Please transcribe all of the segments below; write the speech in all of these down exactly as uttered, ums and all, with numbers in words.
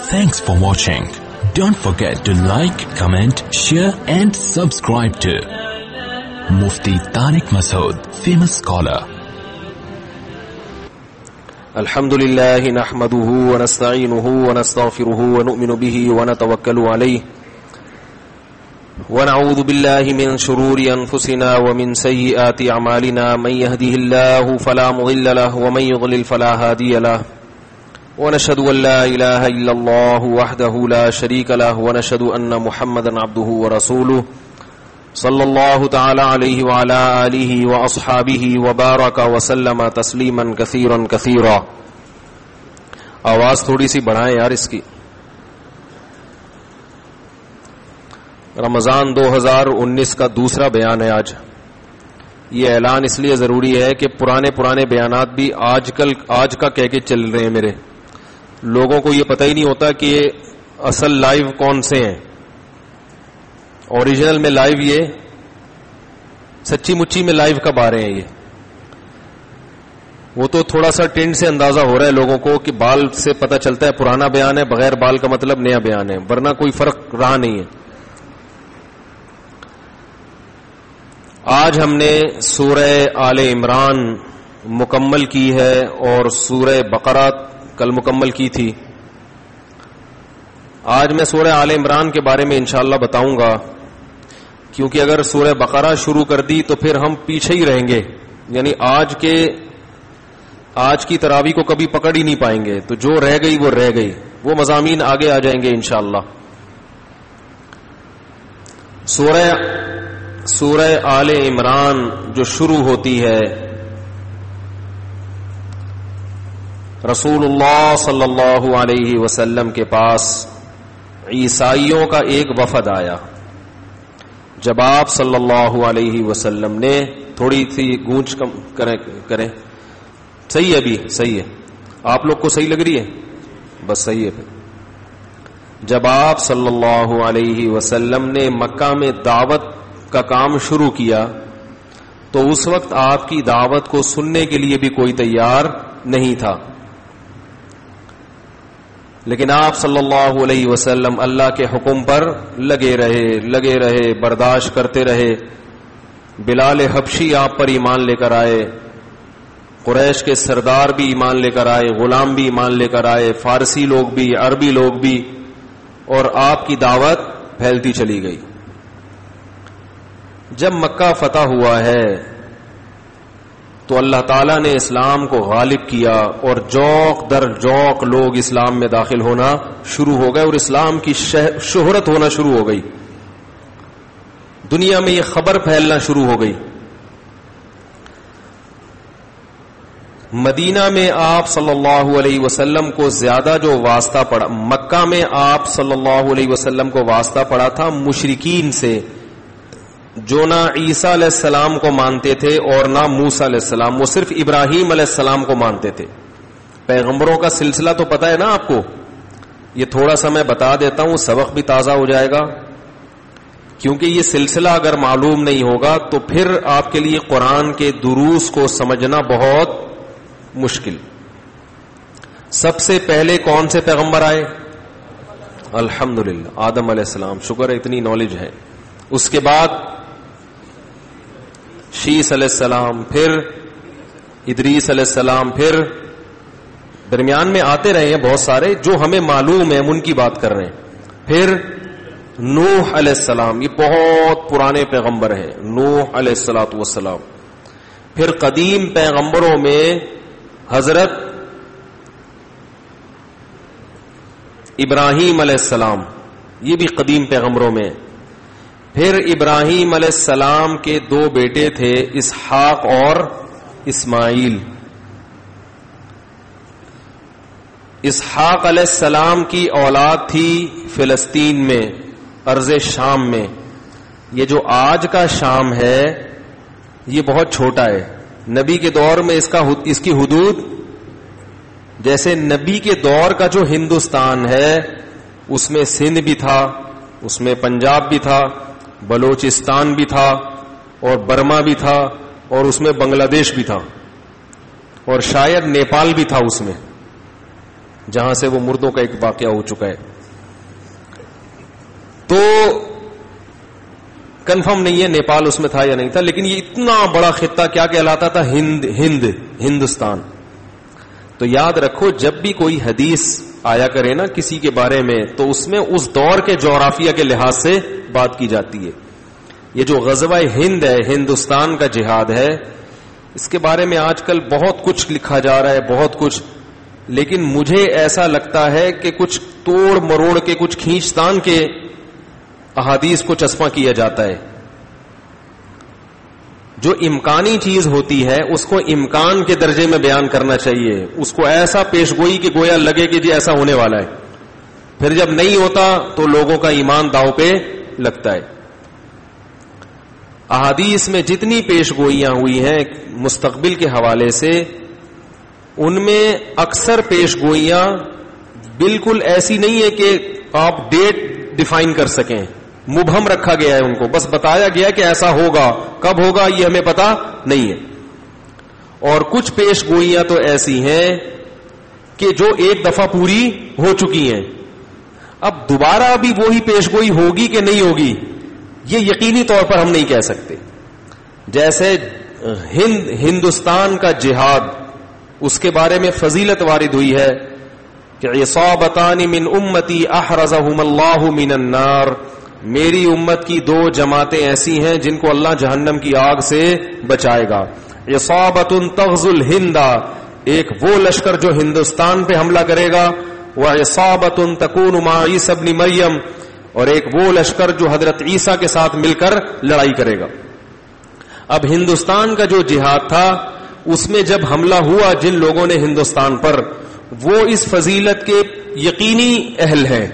Thanks for watching. Don't forget to like, comment, share and subscribe to Mufti Tariq Masood, famous scholar. الحمدللہ نحمده ونستعینه ونستغفره ونؤمن به ونتوکل علیه ونعوذ باللہ من شرور انفسنا ومن سیئات اعمالنا من يهده الله فلا مضل له ومن يضلل فلا هادی له ونشهد ان لا اله الا الله وحده لا شريك له ونشهد ان محمدا عبده ورسوله صلی اللہ تعالی علیہ وعلی آلہ واصحابہ وبارک وسلم تسلیما کثیرا کثیرا. آواز تھوڑی سی بڑھائیں یار اس کی. رمضان دو ہزار انیس کا دوسرا بیان ہے آج. یہ اعلان اس لیے ضروری ہے کہ پرانے پرانے بیانات بھی آج کل آج کا کہہ کے چل رہے ہیں میرے. لوگوں کو یہ پتہ ہی نہیں ہوتا کہ یہ اصل لائیو کون سے ہیں. اوریجنل میں لائیو یہ سچی مچی میں لائیو کب آ رہے ہیں. یہ وہ تو تھوڑا سا ٹرینڈ سے اندازہ ہو رہا ہے لوگوں کو کہ بال سے پتہ چلتا ہے پرانا بیان ہے, بغیر بال کا مطلب نیا بیان ہے, ورنہ کوئی فرق رہا نہیں ہے. آج ہم نے سورہ آل عمران مکمل کی ہے اور سورہ بقرہ کل مکمل کی تھی. آج میں سورہ آل عمران کے بارے میں انشاءاللہ بتاؤں گا, کیونکہ اگر سورہ بقرہ شروع کر دی تو پھر ہم پیچھے ہی رہیں گے. یعنی آج کے آج کی تراویح کو کبھی پکڑ ہی نہیں پائیں گے. تو جو رہ گئی وہ رہ گئی, وہ مضامین آگے آ جائیں گے انشاءاللہ. سورہ سورہ آل عمران جو شروع ہوتی ہے, رسول اللہ صلی اللہ علیہ وسلم کے پاس عیسائیوں کا ایک وفد آیا. جب آپ صلی اللہ علیہ وسلم نے تھوڑی سی گونج کم کریں کریں صحیح ہے, ابھی صحیح ہے, آپ لوگ کو صحیح لگ رہی ہے, بس صحیح ہے. پھر جب آپ صلی اللہ علیہ وسلم نے مکہ میں دعوت کا کام شروع کیا تو اس وقت آپ کی دعوت کو سننے کے لیے بھی کوئی تیار نہیں تھا. لیکن آپ صلی اللہ علیہ وسلم اللہ کے حکم پر لگے رہے لگے رہے برداشت کرتے رہے. بلال حبشی آپ پر ایمان لے کر آئے, قریش کے سردار بھی ایمان لے کر آئے, غلام بھی ایمان لے کر آئے, فارسی لوگ بھی, عربی لوگ بھی, اور آپ کی دعوت پھیلتی چلی گئی. جب مکہ فتح ہوا ہے تو اللہ تعالیٰ نے اسلام کو غالب کیا اور جوق در جوق لوگ اسلام میں داخل ہونا شروع ہو گئے اور اسلام کی شہرت ہونا شروع ہو گئی. دنیا میں یہ خبر پھیلنا شروع ہو گئی. مدینہ میں آپ صلی اللہ علیہ وسلم کو زیادہ جو واسطہ پڑا, مکہ میں آپ صلی اللہ علیہ وسلم کو واسطہ پڑا تھا مشرکین سے, جو نہ عیسیٰ علیہ السلام کو مانتے تھے اور نہ موسیٰ علیہ السلام, وہ صرف ابراہیم علیہ السلام کو مانتے تھے. پیغمبروں کا سلسلہ تو پتہ ہے نا آپ کو, یہ تھوڑا سا میں بتا دیتا ہوں, سبق بھی تازہ ہو جائے گا. کیونکہ یہ سلسلہ اگر معلوم نہیں ہوگا تو پھر آپ کے لیے قرآن کے دروس کو سمجھنا بہت مشکل. سب سے پہلے کون سے پیغمبر آئے؟ الحمدللہ آدم علیہ السلام. شکر ہے اتنی نالج ہے. اس کے بعد شیس علیہ السلام, پھر ادریس علیہ السلام, پھر درمیان میں آتے رہے ہیں بہت سارے جو ہمیں معلوم ہے, ہم ان کی بات کر رہے ہیں. پھر نوح علیہ السلام, یہ بہت پرانے پیغمبر ہیں, نوح علیہ الصلوۃ والسلام. پھر قدیم پیغمبروں میں حضرت ابراہیم علیہ السلام, یہ بھی قدیم پیغمبروں میں. پھر ابراہیم علیہ السلام کے دو بیٹے تھے, اسحاق اور اسماعیل. اسحاق علیہ السلام کی اولاد تھی فلسطین میں, ارض شام میں. یہ جو آج کا شام ہے یہ بہت چھوٹا ہے. نبی کے دور میں اس کا اس کی حدود, جیسے نبی کے دور کا جو ہندوستان ہے اس میں سندھ بھی تھا, اس میں پنجاب بھی تھا, بلوچستان بھی تھا, اور برما بھی تھا, اور اس میں بنگلہ دیش بھی تھا, اور شاید نیپال بھی تھا اس میں. جہاں سے وہ مردوں کا ایک واقعہ ہو چکا ہے. تو کنفرم نہیں ہے نیپال اس میں تھا یا نہیں تھا, لیکن یہ اتنا بڑا خطہ کیا کہلاتا تھا؟ ہند, ہند ہندوستان. تو یاد رکھو جب بھی کوئی حدیث آیا کرے نا کسی کے بارے میں, تو اس میں اس دور کے جغرافیہ کے لحاظ سے بات کی جاتی ہے. یہ جو غزوہ ہند ہے, ہندوستان کا جہاد ہے, اس کے بارے میں آج کل بہت کچھ لکھا جا رہا ہے, بہت کچھ, لیکن مجھے ایسا لگتا ہے کہ کچھ توڑ مروڑ کے, کچھ کھینچتان کے احادیث کو چسپاں کیا جاتا ہے. جو امکانی چیز ہوتی ہے اس کو امکان کے درجے میں بیان کرنا چاہیے, اس کو ایسا پیش گوئی کہ گویا لگے کہ جی ایسا ہونے والا ہے. پھر جب نہیں ہوتا تو لوگوں کا ایمان داؤ پہ لگتا ہے. احادیث میں جتنی پیش گوئیاں ہوئی ہیں مستقبل کے حوالے سے, ان میں اکثر پیش گوئیاں بالکل ایسی نہیں ہے کہ آپ ڈیٹ ڈیفائن کر سکیں, مبہم رکھا گیا ہے ان کو, بس بتایا گیا کہ ایسا ہوگا, کب ہوگا یہ ہمیں پتا نہیں ہے. اور کچھ پیش گوئیاں تو ایسی ہیں کہ جو ایک دفعہ پوری ہو چکی ہیں, اب دوبارہ بھی وہی پیش گوئی ہوگی کہ نہیں ہوگی یہ یقینی طور پر ہم نہیں کہہ سکتے. جیسے ہند ہندوستان کا جہاد, اس کے بارے میں فضیلت وارد ہوئی ہے کہ عصابتان من امتی احرزہم اللہ من النار, میری امت کی دو جماعتیں ایسی ہیں جن کو اللہ جہنم کی آگ سے بچائے گا. عصابۃ تغزو الہند, ایک وہ لشکر جو ہندوستان پہ حملہ کرے گا, وعصابۃ تکون مع عیسی ابن مریم, اور ایک وہ لشکر جو حضرت عیسیٰ کے ساتھ مل کر لڑائی کرے گا. اب ہندوستان کا جو جہاد تھا اس میں جب حملہ ہوا جن لوگوں نے ہندوستان پر, وہ اس فضیلت کے یقینی اہل ہیں.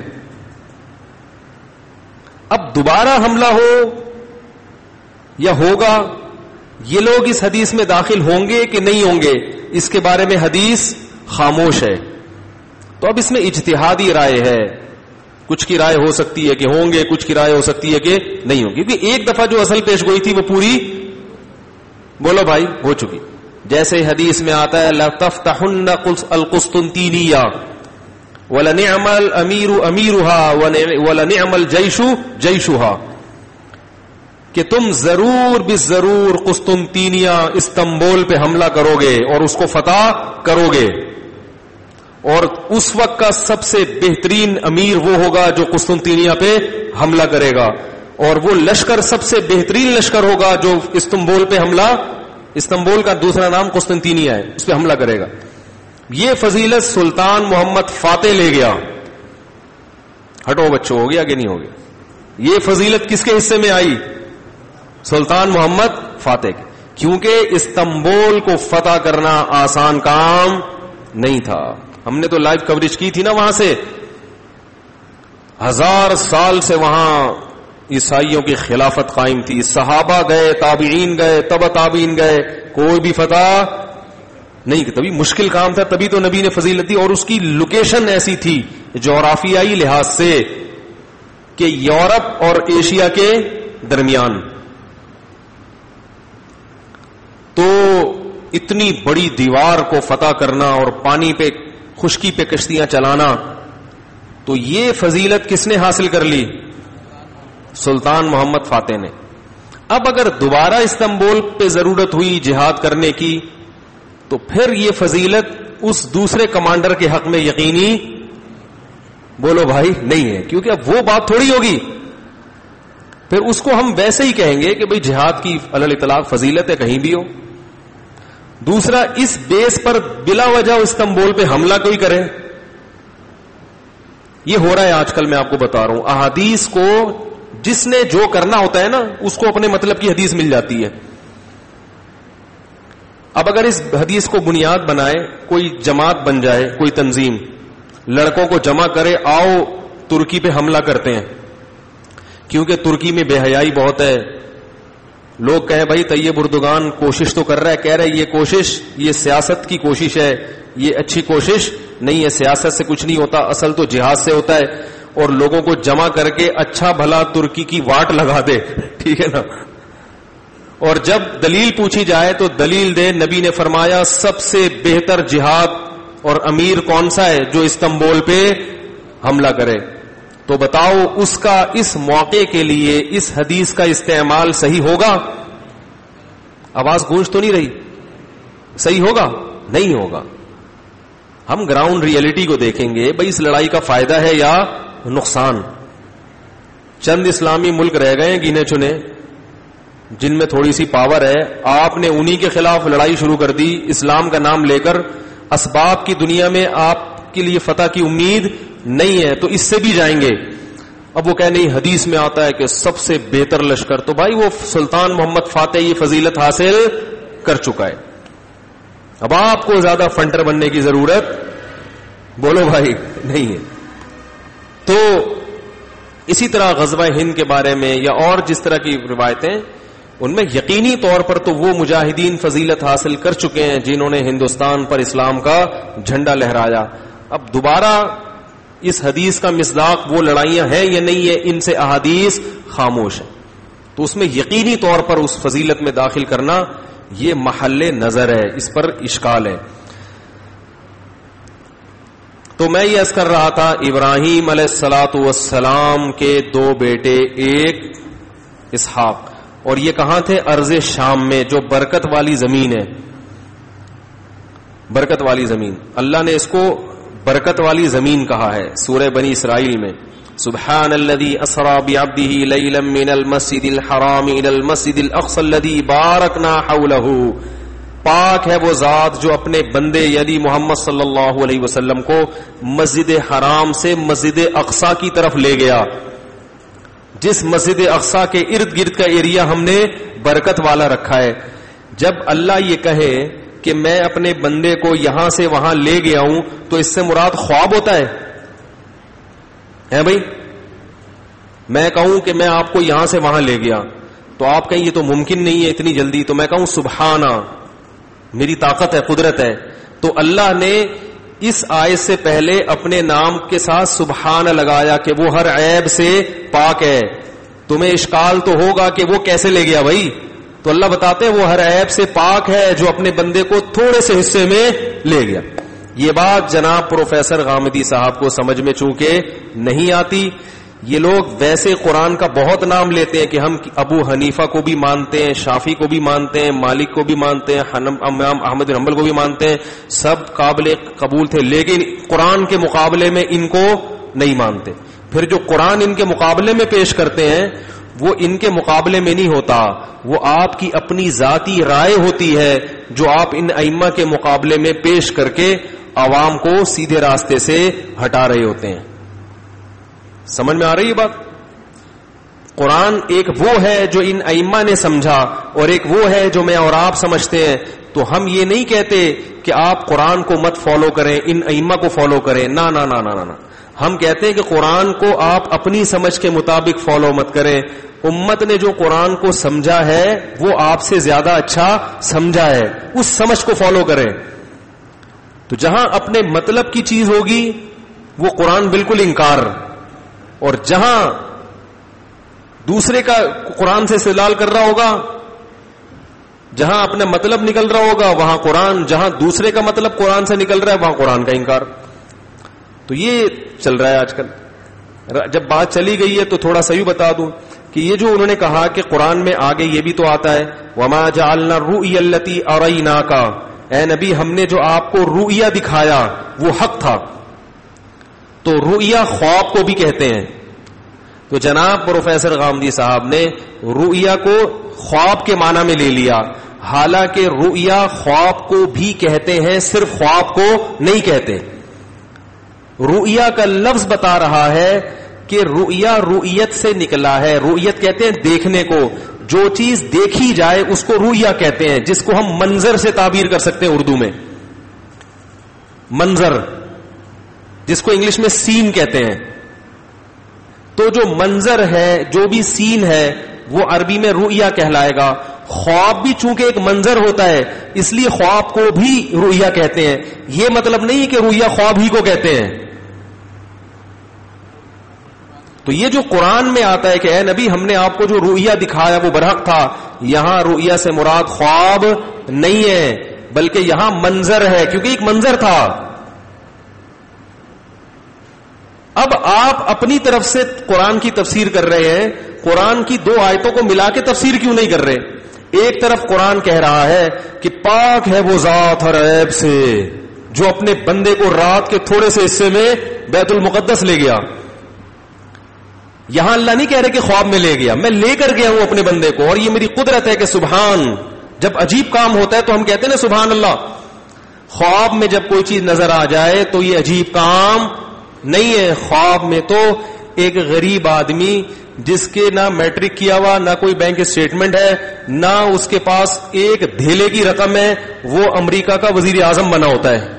اب دوبارہ حملہ ہو یا ہوگا, یہ لوگ اس حدیث میں داخل ہوں گے کہ نہیں ہوں گے, اس کے بارے میں حدیث خاموش ہے. تو اب اس میں اجتہادی رائے ہے, کچھ کی رائے ہو سکتی ہے کہ ہوں گے, کچھ کی رائے ہو سکتی ہے کہ نہیں ہوں گی, کیونکہ ایک دفعہ جو اصل پیش گوئی تھی وہ پوری, بولو بھائی, ہو چکی. جیسے حدیث میں آتا ہے لَتَفْتَحُنَّ الْقُسْطُنْطِينِيَّةَ وَلَنِعْمَ الْأَمِيرُ أَمِيرُهَا وَلَنِعْمَ الْجَيْشُ جَيْشُهَا, کہ تم ضرور بالضرور قسطنطینیہ استنبول پہ حملہ کرو گے اور اس کو فتح کرو گے, اور اس وقت کا سب سے بہترین امیر وہ ہوگا جو قسطنطینیہ پہ حملہ کرے گا, اور وہ لشکر سب سے بہترین لشکر ہوگا جو استنبول پہ حملہ, استنبول کا دوسرا نام قسطنطینیہ ہے, اس پہ حملہ کرے گا. یہ فضیلت سلطان محمد فاتح لے گیا. ہٹو بچوں, ہو گیا کہ نہیں ہو گیا؟ یہ فضیلت کس کے حصے میں آئی؟ سلطان محمد فاتح کے, کیونکہ استنبول کو فتح کرنا آسان کام نہیں تھا. ہم نے تو لائیو کوریج کی تھی نا وہاں سے, ہزار سال سے وہاں عیسائیوں کی خلافت قائم تھی, صحابہ گئے, تابعین گئے, تبع تابعین گئے, کوئی بھی فتح نہیں, تبھی مشکل کام تھا, تبھی تو نبی نے فضیلت دی. اور اس کی لوکیشن ایسی تھی جغرافیائی لحاظ سے کہ یورپ اور ایشیا کے درمیان, تو اتنی بڑی دیوار کو فتح کرنا اور پانی پہ, خشکی پہ کشتیاں چلانا, تو یہ فضیلت کس نے حاصل کر لی؟ سلطان محمد فاتح نے. اب اگر دوبارہ استنبول پہ ضرورت ہوئی جہاد کرنے کی, تو پھر یہ فضیلت اس دوسرے کمانڈر کے حق میں یقینی, بولو بھائی, نہیں ہے, کیونکہ اب وہ بات تھوڑی ہوگی. پھر اس کو ہم ویسے ہی کہیں گے کہ بھئی جہاد کی علی الاطلاق فضیلت ہے, کہیں بھی ہو. دوسرا, اس بیس پر بلا وجہ استنبول پہ حملہ کوئی کرے, یہ ہو رہا ہے آج کل. میں آپ کو بتا رہا ہوں, احادیث کو جس نے جو کرنا ہوتا ہے نا, اس کو اپنے مطلب کی حدیث مل جاتی ہے. اب اگر اس حدیث کو بنیاد بنائے, کوئی جماعت بن جائے, کوئی تنظیم لڑکوں کو جمع کرے, آؤ ترکی پہ حملہ کرتے ہیں, کیونکہ ترکی میں بے حیائی بہت ہے. لوگ کہیں بھائی طیب اردگان کوشش تو کر رہا ہے, کہہ رہے یہ کوشش یہ سیاست کی کوشش ہے, یہ اچھی کوشش نہیں ہے, سیاست سے کچھ نہیں ہوتا, اصل تو جہاد سے ہوتا ہے. اور لوگوں کو جمع کر کے اچھا بھلا ترکی کی واٹ لگا دے, ٹھیک ہے نا. اور جب دلیل پوچھی جائے تو دلیل دے, نبی نے فرمایا سب سے بہتر جہاد اور امیر کون سا ہے جو استنبول پہ حملہ کرے. تو بتاؤ اس کا اس موقع کے لیے اس حدیث کا استعمال صحیح ہوگا؟ آواز گونج تو نہیں رہی؟ صحیح ہوگا؟ نہیں ہوگا. ہم گراؤنڈ ریئلٹی کو دیکھیں گے. بھئی اس لڑائی کا فائدہ ہے یا نقصان؟ چند اسلامی ملک رہ گئے ہیں گنے چنے جن میں تھوڑی سی پاور ہے. آپ نے انہی کے خلاف لڑائی شروع کر دی اسلام کا نام لے کر. اسباب کی دنیا میں آپ کے لیے فتح کی امید نہیں ہے تو اس سے بھی جائیں گے. اب وہ کہہ نہیں حدیث میں آتا ہے کہ سب سے بہتر لشکر. تو بھائی وہ سلطان محمد فاتح یہ فضیلت حاصل کر چکا ہے. اب آپ کو زیادہ فنٹر بننے کی ضرورت بولو بھائی نہیں ہے. تو اسی طرح غزوہ ہند کے بارے میں یا اور جس طرح کی روایتیں ان میں یقینی طور پر تو وہ مجاہدین فضیلت حاصل کر چکے ہیں جنہوں نے ہندوستان پر اسلام کا جھنڈا لہرایا. اب دوبارہ اس حدیث کا مصداق وہ لڑائیاں ہیں یا نہیں ہے ان سے احادیث خاموش ہیں. تو اس میں یقینی طور پر اس فضیلت میں داخل کرنا یہ محل نظر ہے, اس پر اشکال ہے. تو میں یہ عرض کر رہا تھا ابراہیم علیہ الصلوۃ والسلام کے دو بیٹے ایک اسحاق اور یہ کہاں تھے؟ ارض شام میں جو برکت والی زمین ہے. برکت والی زمین اللہ نے اس کو برکت والی زمین کہا ہے سورہ بنی اسرائیل میں. سبحان الذي اسرى بعبده ليلا من المسجد الحرام الى المسجد الاقصى الذي باركنا حوله. پاک ہے وہ ذات جو اپنے بندے یعنی محمد صلی اللہ علیہ وسلم کو مسجد حرام سے مسجد اقصی کی طرف لے گیا. جس مسجد اقصی کے ارد گرد کا ایریا ہم نے برکت والا رکھا ہے. جب اللہ یہ کہے کہ میں اپنے بندے کو یہاں سے وہاں لے گیا ہوں تو اس سے مراد خواب ہوتا ہے ہے بھائی؟ میں کہوں کہ میں آپ کو یہاں سے وہاں لے گیا تو آپ کہیں یہ تو ممکن نہیں ہے اتنی جلدی, تو میں کہوں سبحانہ میری طاقت ہے قدرت ہے. تو اللہ نے اس آیت سے پہلے اپنے نام کے ساتھ سبحان لگایا کہ وہ ہر عیب سے پاک ہے. تمہیں اشکال تو ہوگا کہ وہ کیسے لے گیا بھائی؟ تو اللہ بتاتے ہیں وہ ہر عیب سے پاک ہے جو اپنے بندے کو تھوڑے سے حصے میں لے گیا. یہ بات جناب پروفیسر غامدی صاحب کو سمجھ میں چونکہ نہیں آتی. یہ لوگ ویسے قرآن کا بہت نام لیتے ہیں کہ ہم ابو حنیفہ کو بھی مانتے ہیں, شافعی کو بھی مانتے ہیں, مالک کو بھی مانتے ہیں, امام احمد بن حنبل کو بھی مانتے ہیں, سب قابل قبول تھے, لیکن قرآن کے مقابلے میں ان کو نہیں مانتے. پھر جو قرآن ان کے مقابلے میں پیش کرتے ہیں وہ ان کے مقابلے میں نہیں ہوتا, وہ آپ کی اپنی ذاتی رائے ہوتی ہے جو آپ ان ائمہ کے مقابلے میں پیش کر کے عوام کو سیدھے راستے سے ہٹا رہے ہوتے ہیں. سمجھ میں آ رہی ہے بات؟ قرآن ایک وہ ہے جو ان ائمہ نے سمجھا اور ایک وہ ہے جو میں اور آپ سمجھتے ہیں. تو ہم یہ نہیں کہتے کہ آپ قرآن کو مت فالو کریں, ان ائمہ کو فالو کریں, نہ نہ نہ نہ نہ ہم کہتے ہیں کہ قرآن کو آپ اپنی سمجھ کے مطابق فالو مت کریں. امت نے جو قرآن کو سمجھا ہے وہ آپ سے زیادہ اچھا سمجھا ہے, اس سمجھ کو فالو کریں. تو جہاں اپنے مطلب کی چیز ہوگی وہ قرآن بالکل انکار, اور جہاں دوسرے کا قرآن سے استدلال کر رہا ہوگا, جہاں اپنا مطلب نکل رہا ہوگا وہاں قرآن, جہاں دوسرے کا مطلب قرآن سے نکل رہا ہے وہاں قرآن کا انکار. تو یہ چل رہا ہے آج کل. جب بات چلی گئی ہے تو تھوڑا سا یوں بتا دوں کہ یہ جو انہوں نے کہا کہ قرآن میں آگے یہ بھی تو آتا ہے وما جعلنا الرؤيا التي اريناك, اے نبی ہم نے جو آپ کو رؤیا دکھایا وہ حق تھا. تو رؤیا خواب کو بھی کہتے ہیں. تو جناب پروفیسر غامدی صاحب نے رؤیا کو خواب کے معنی میں لے لیا, حالانکہ رؤیا خواب کو بھی کہتے ہیں, صرف خواب کو نہیں کہتے. رؤیا کا لفظ بتا رہا ہے کہ رؤیا رؤیت سے نکلا ہے. رؤیت کہتے ہیں دیکھنے کو, جو چیز دیکھی جائے اس کو رؤیا کہتے ہیں, جس کو ہم منظر سے تعبیر کر سکتے ہیں اردو میں. منظر جس کو انگلش میں سین کہتے ہیں. تو جو منظر ہے, جو بھی سین ہے, وہ عربی میں رؤیا کہلائے گا. خواب بھی چونکہ ایک منظر ہوتا ہے اس لیے خواب کو بھی رؤیا کہتے ہیں. یہ مطلب نہیں کہ رؤیا خواب ہی کو کہتے ہیں. تو یہ جو قرآن میں آتا ہے کہ اے نبی ہم نے آپ کو جو رؤیا دکھایا وہ برحق تھا, یہاں رؤیا سے مراد خواب نہیں ہے بلکہ یہاں منظر ہے, کیونکہ ایک منظر تھا. اب آپ اپنی طرف سے قرآن کی تفسیر کر رہے ہیں, قرآن کی دو آیتوں کو ملا کے تفسیر کیوں نہیں کر رہے؟ ایک طرف قرآن کہہ رہا ہے کہ پاک ہے وہ ذات ہر عیب سے جو اپنے بندے کو رات کے تھوڑے سے حصے میں بیت المقدس لے گیا. یہاں اللہ نہیں کہہ رہے کہ خواب میں لے گیا, میں لے کر گیا ہوں اپنے بندے کو, اور یہ میری قدرت ہے کہ سبحان. جب عجیب کام ہوتا ہے تو ہم کہتے ہیں نا سبحان اللہ. خواب میں جب کوئی چیز نظر آ جائے تو یہ عجیب کام نہیں ہے. خواب میں تو ایک غریب آدمی جس کے نہ میٹرک کیا ہوا, نہ کوئی بینک اسٹیٹمنٹ ہے, نہ اس کے پاس ایک دھیلے کی رقم ہے, وہ امریکہ کا وزیر اعظم بنا ہوتا ہے.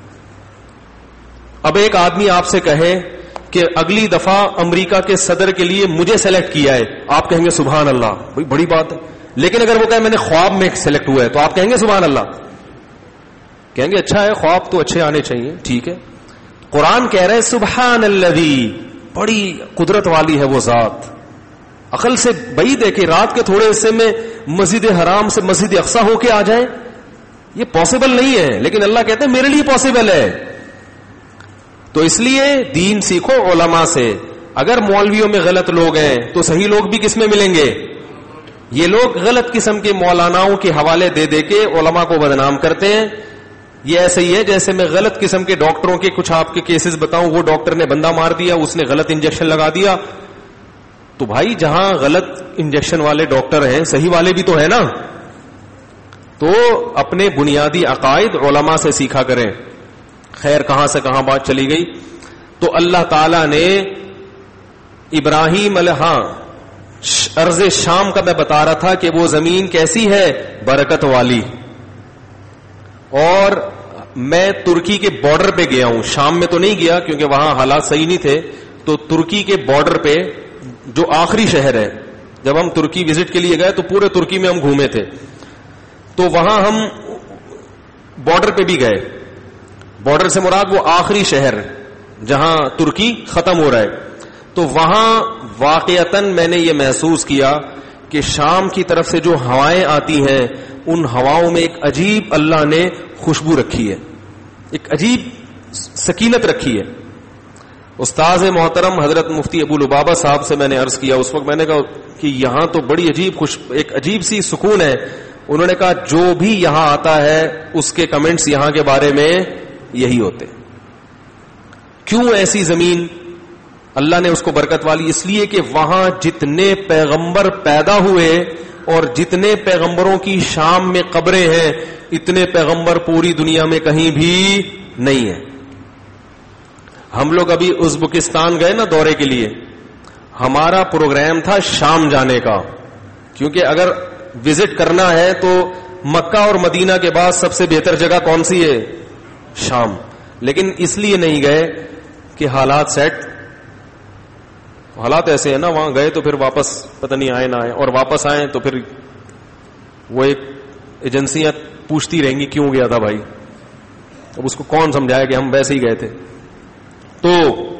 اب ایک آدمی آپ سے کہے کہ اگلی دفعہ امریکہ کے صدر کے لیے مجھے سلیکٹ کیا ہے, آپ کہیں گے سبحان اللہ, بھئی بڑی بات ہے. لیکن اگر وہ کہے میں نے خواب میں سلیکٹ ہوا ہے تو آپ کہیں گے سبحان اللہ, کہیں گے اچھا ہے, خواب تو اچھے آنے چاہیے, ٹھیک ہے. قرآن کہہ رہے سبحان الذی, بڑی قدرت والی ہے وہ ذات. عقل سے بعید ہے کہ رات کے تھوڑے حصے میں مسجد حرام سے مسجد اقصی ہو کے آ جائیں, یہ پاسبل نہیں ہے. لیکن اللہ کہتے ہیں میرے لیے پاسبل ہے. تو اس لیے دین سیکھو علماء سے. اگر مولویوں میں غلط لوگ ہیں تو صحیح لوگ بھی کس میں ملیں گے؟ یہ لوگ غلط قسم کے مولاناؤں کے حوالے دے دے کے علماء کو بدنام کرتے ہیں. یہ ایسے ہی ہے جیسے میں غلط قسم کے ڈاکٹروں کے کچھ آپ کے کیسز بتاؤں, وہ ڈاکٹر نے بندہ مار دیا, اس نے غلط انجیکشن لگا دیا. تو بھائی جہاں غلط انجیکشن والے ڈاکٹر ہیں, صحیح والے بھی تو ہے نا. تو اپنے بنیادی عقائد علماء سے سیکھا کریں. خیر کہاں سے کہاں بات چلی گئی. تو اللہ تعالی نے ابراہیم علیہ, ہاں ارض شام کا میں بتا رہا تھا کہ وہ زمین کیسی ہے, برکت والی. اور میں ترکی کے بارڈر پہ گیا ہوں, شام میں تو نہیں گیا کیونکہ وہاں حالات صحیح نہیں تھے. تو ترکی کے بارڈر پہ جو آخری شہر ہے, جب ہم ترکی وزٹ کے لیے گئے تو پورے ترکی میں ہم گھومے تھے. تو وہاں ہم بارڈر پہ بھی گئے. بارڈر سے مراد وہ آخری شہر جہاں ترکی ختم ہو رہا ہے. تو وہاں واقعتاً میں نے یہ محسوس کیا کہ شام کی طرف سے جو ہوائیں آتی ہیں, ان ہواؤں میں ایک عجیب اللہ نے خوشبو رکھی ہے, ایک عجیب سکینت رکھی ہے. استاذ محترم حضرت مفتی ابو لبابہ صاحب سے میں نے عرض کیا, اس وقت میں نے کہا کہ یہاں تو بڑی عجیب خوش ایک عجیب سی سکون ہے. انہوں نے کہا جو بھی یہاں آتا ہے اس کے کمنٹس یہاں کے بارے میں یہی ہوتے. کیوں ایسی زمین اللہ نے اس کو برکت والی؟ اس لیے کہ وہاں جتنے پیغمبر پیدا ہوئے اور جتنے پیغمبروں کی شام میں قبریں ہیں, اتنے پیغمبر پوری دنیا میں کہیں بھی نہیں ہیں. ہم لوگ ابھی ازبکستان گئے نا دورے کے لیے, ہمارا پروگرام تھا شام جانے کا, کیونکہ اگر وزٹ کرنا ہے تو مکہ اور مدینہ کے بعد سب سے بہتر جگہ کون سی ہے؟ شام. لیکن اس لیے نہیں گئے کہ حالات سیٹ, حالات ایسے ہیں نا, وہاں گئے تو پھر واپس پتہ نہیں آئے نہ آئے, اور واپس آئے تو پھر وہ ایک ایجنسیاں پوچھتی رہیں گی کیوں گیا تھا بھائی. اب اس کو کون سمجھائے کہ ہم ویسے ہی گئے تھے. تو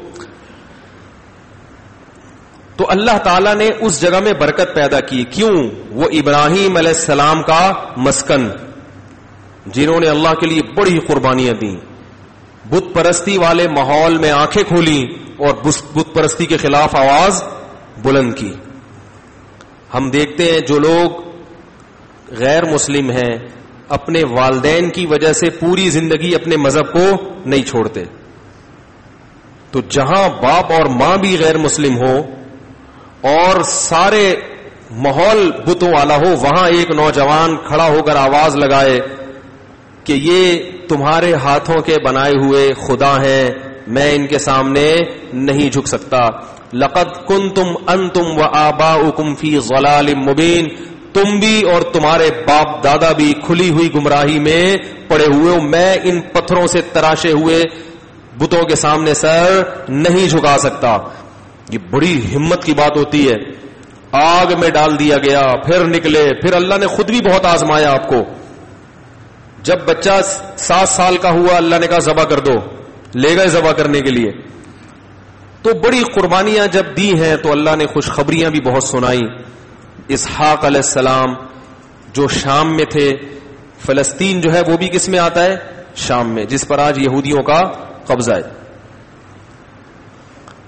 تو اللہ تعالیٰ نے اس جگہ میں برکت پیدا کی. کیوں؟ وہ ابراہیم علیہ السلام کا مسکن, جنہوں نے اللہ کے لیے بڑی قربانیاں دیں, بت پرستی والے ماحول میں آنکھیں کھولی اور بت پرستی کے خلاف آواز بلند کی. ہم دیکھتے ہیں جو لوگ غیر مسلم ہیں اپنے والدین کی وجہ سے پوری زندگی اپنے مذہب کو نہیں چھوڑتے. تو جہاں باپ اور ماں بھی غیر مسلم ہو اور سارے ماحول بتوں والا ہو, وہاں ایک نوجوان کھڑا ہو کر آواز لگائے کہ یہ تمہارے ہاتھوں کے بنائے ہوئے خدا ہیں, میں ان کے سامنے نہیں جھک سکتا. لقد کنتم انتم وآباؤکم فی ضلال مبین, تم بھی اور تمہارے باپ دادا بھی کھلی ہوئی گمراہی میں پڑے ہوئے ہو, میں ان پتھروں سے تراشے ہوئے بتوں کے سامنے سر نہیں جھکا سکتا. یہ بڑی ہمت کی بات ہوتی ہے. آگ میں ڈال دیا گیا, پھر نکلے, پھر اللہ نے خود بھی بہت آزمایا آپ کو. جب بچہ سات سال کا ہوا اللہ نے کہا ذبح کر دو, لے گئے ذبح کرنے کے لیے. تو بڑی قربانیاں جب دی ہیں تو اللہ نے خوشخبریاں بھی بہت سنائی. اسحاق علیہ السلام جو شام میں تھے, فلسطین جو ہے وہ بھی کس میں آتا ہے؟ شام میں, جس پر آج یہودیوں کا قبضہ ہے.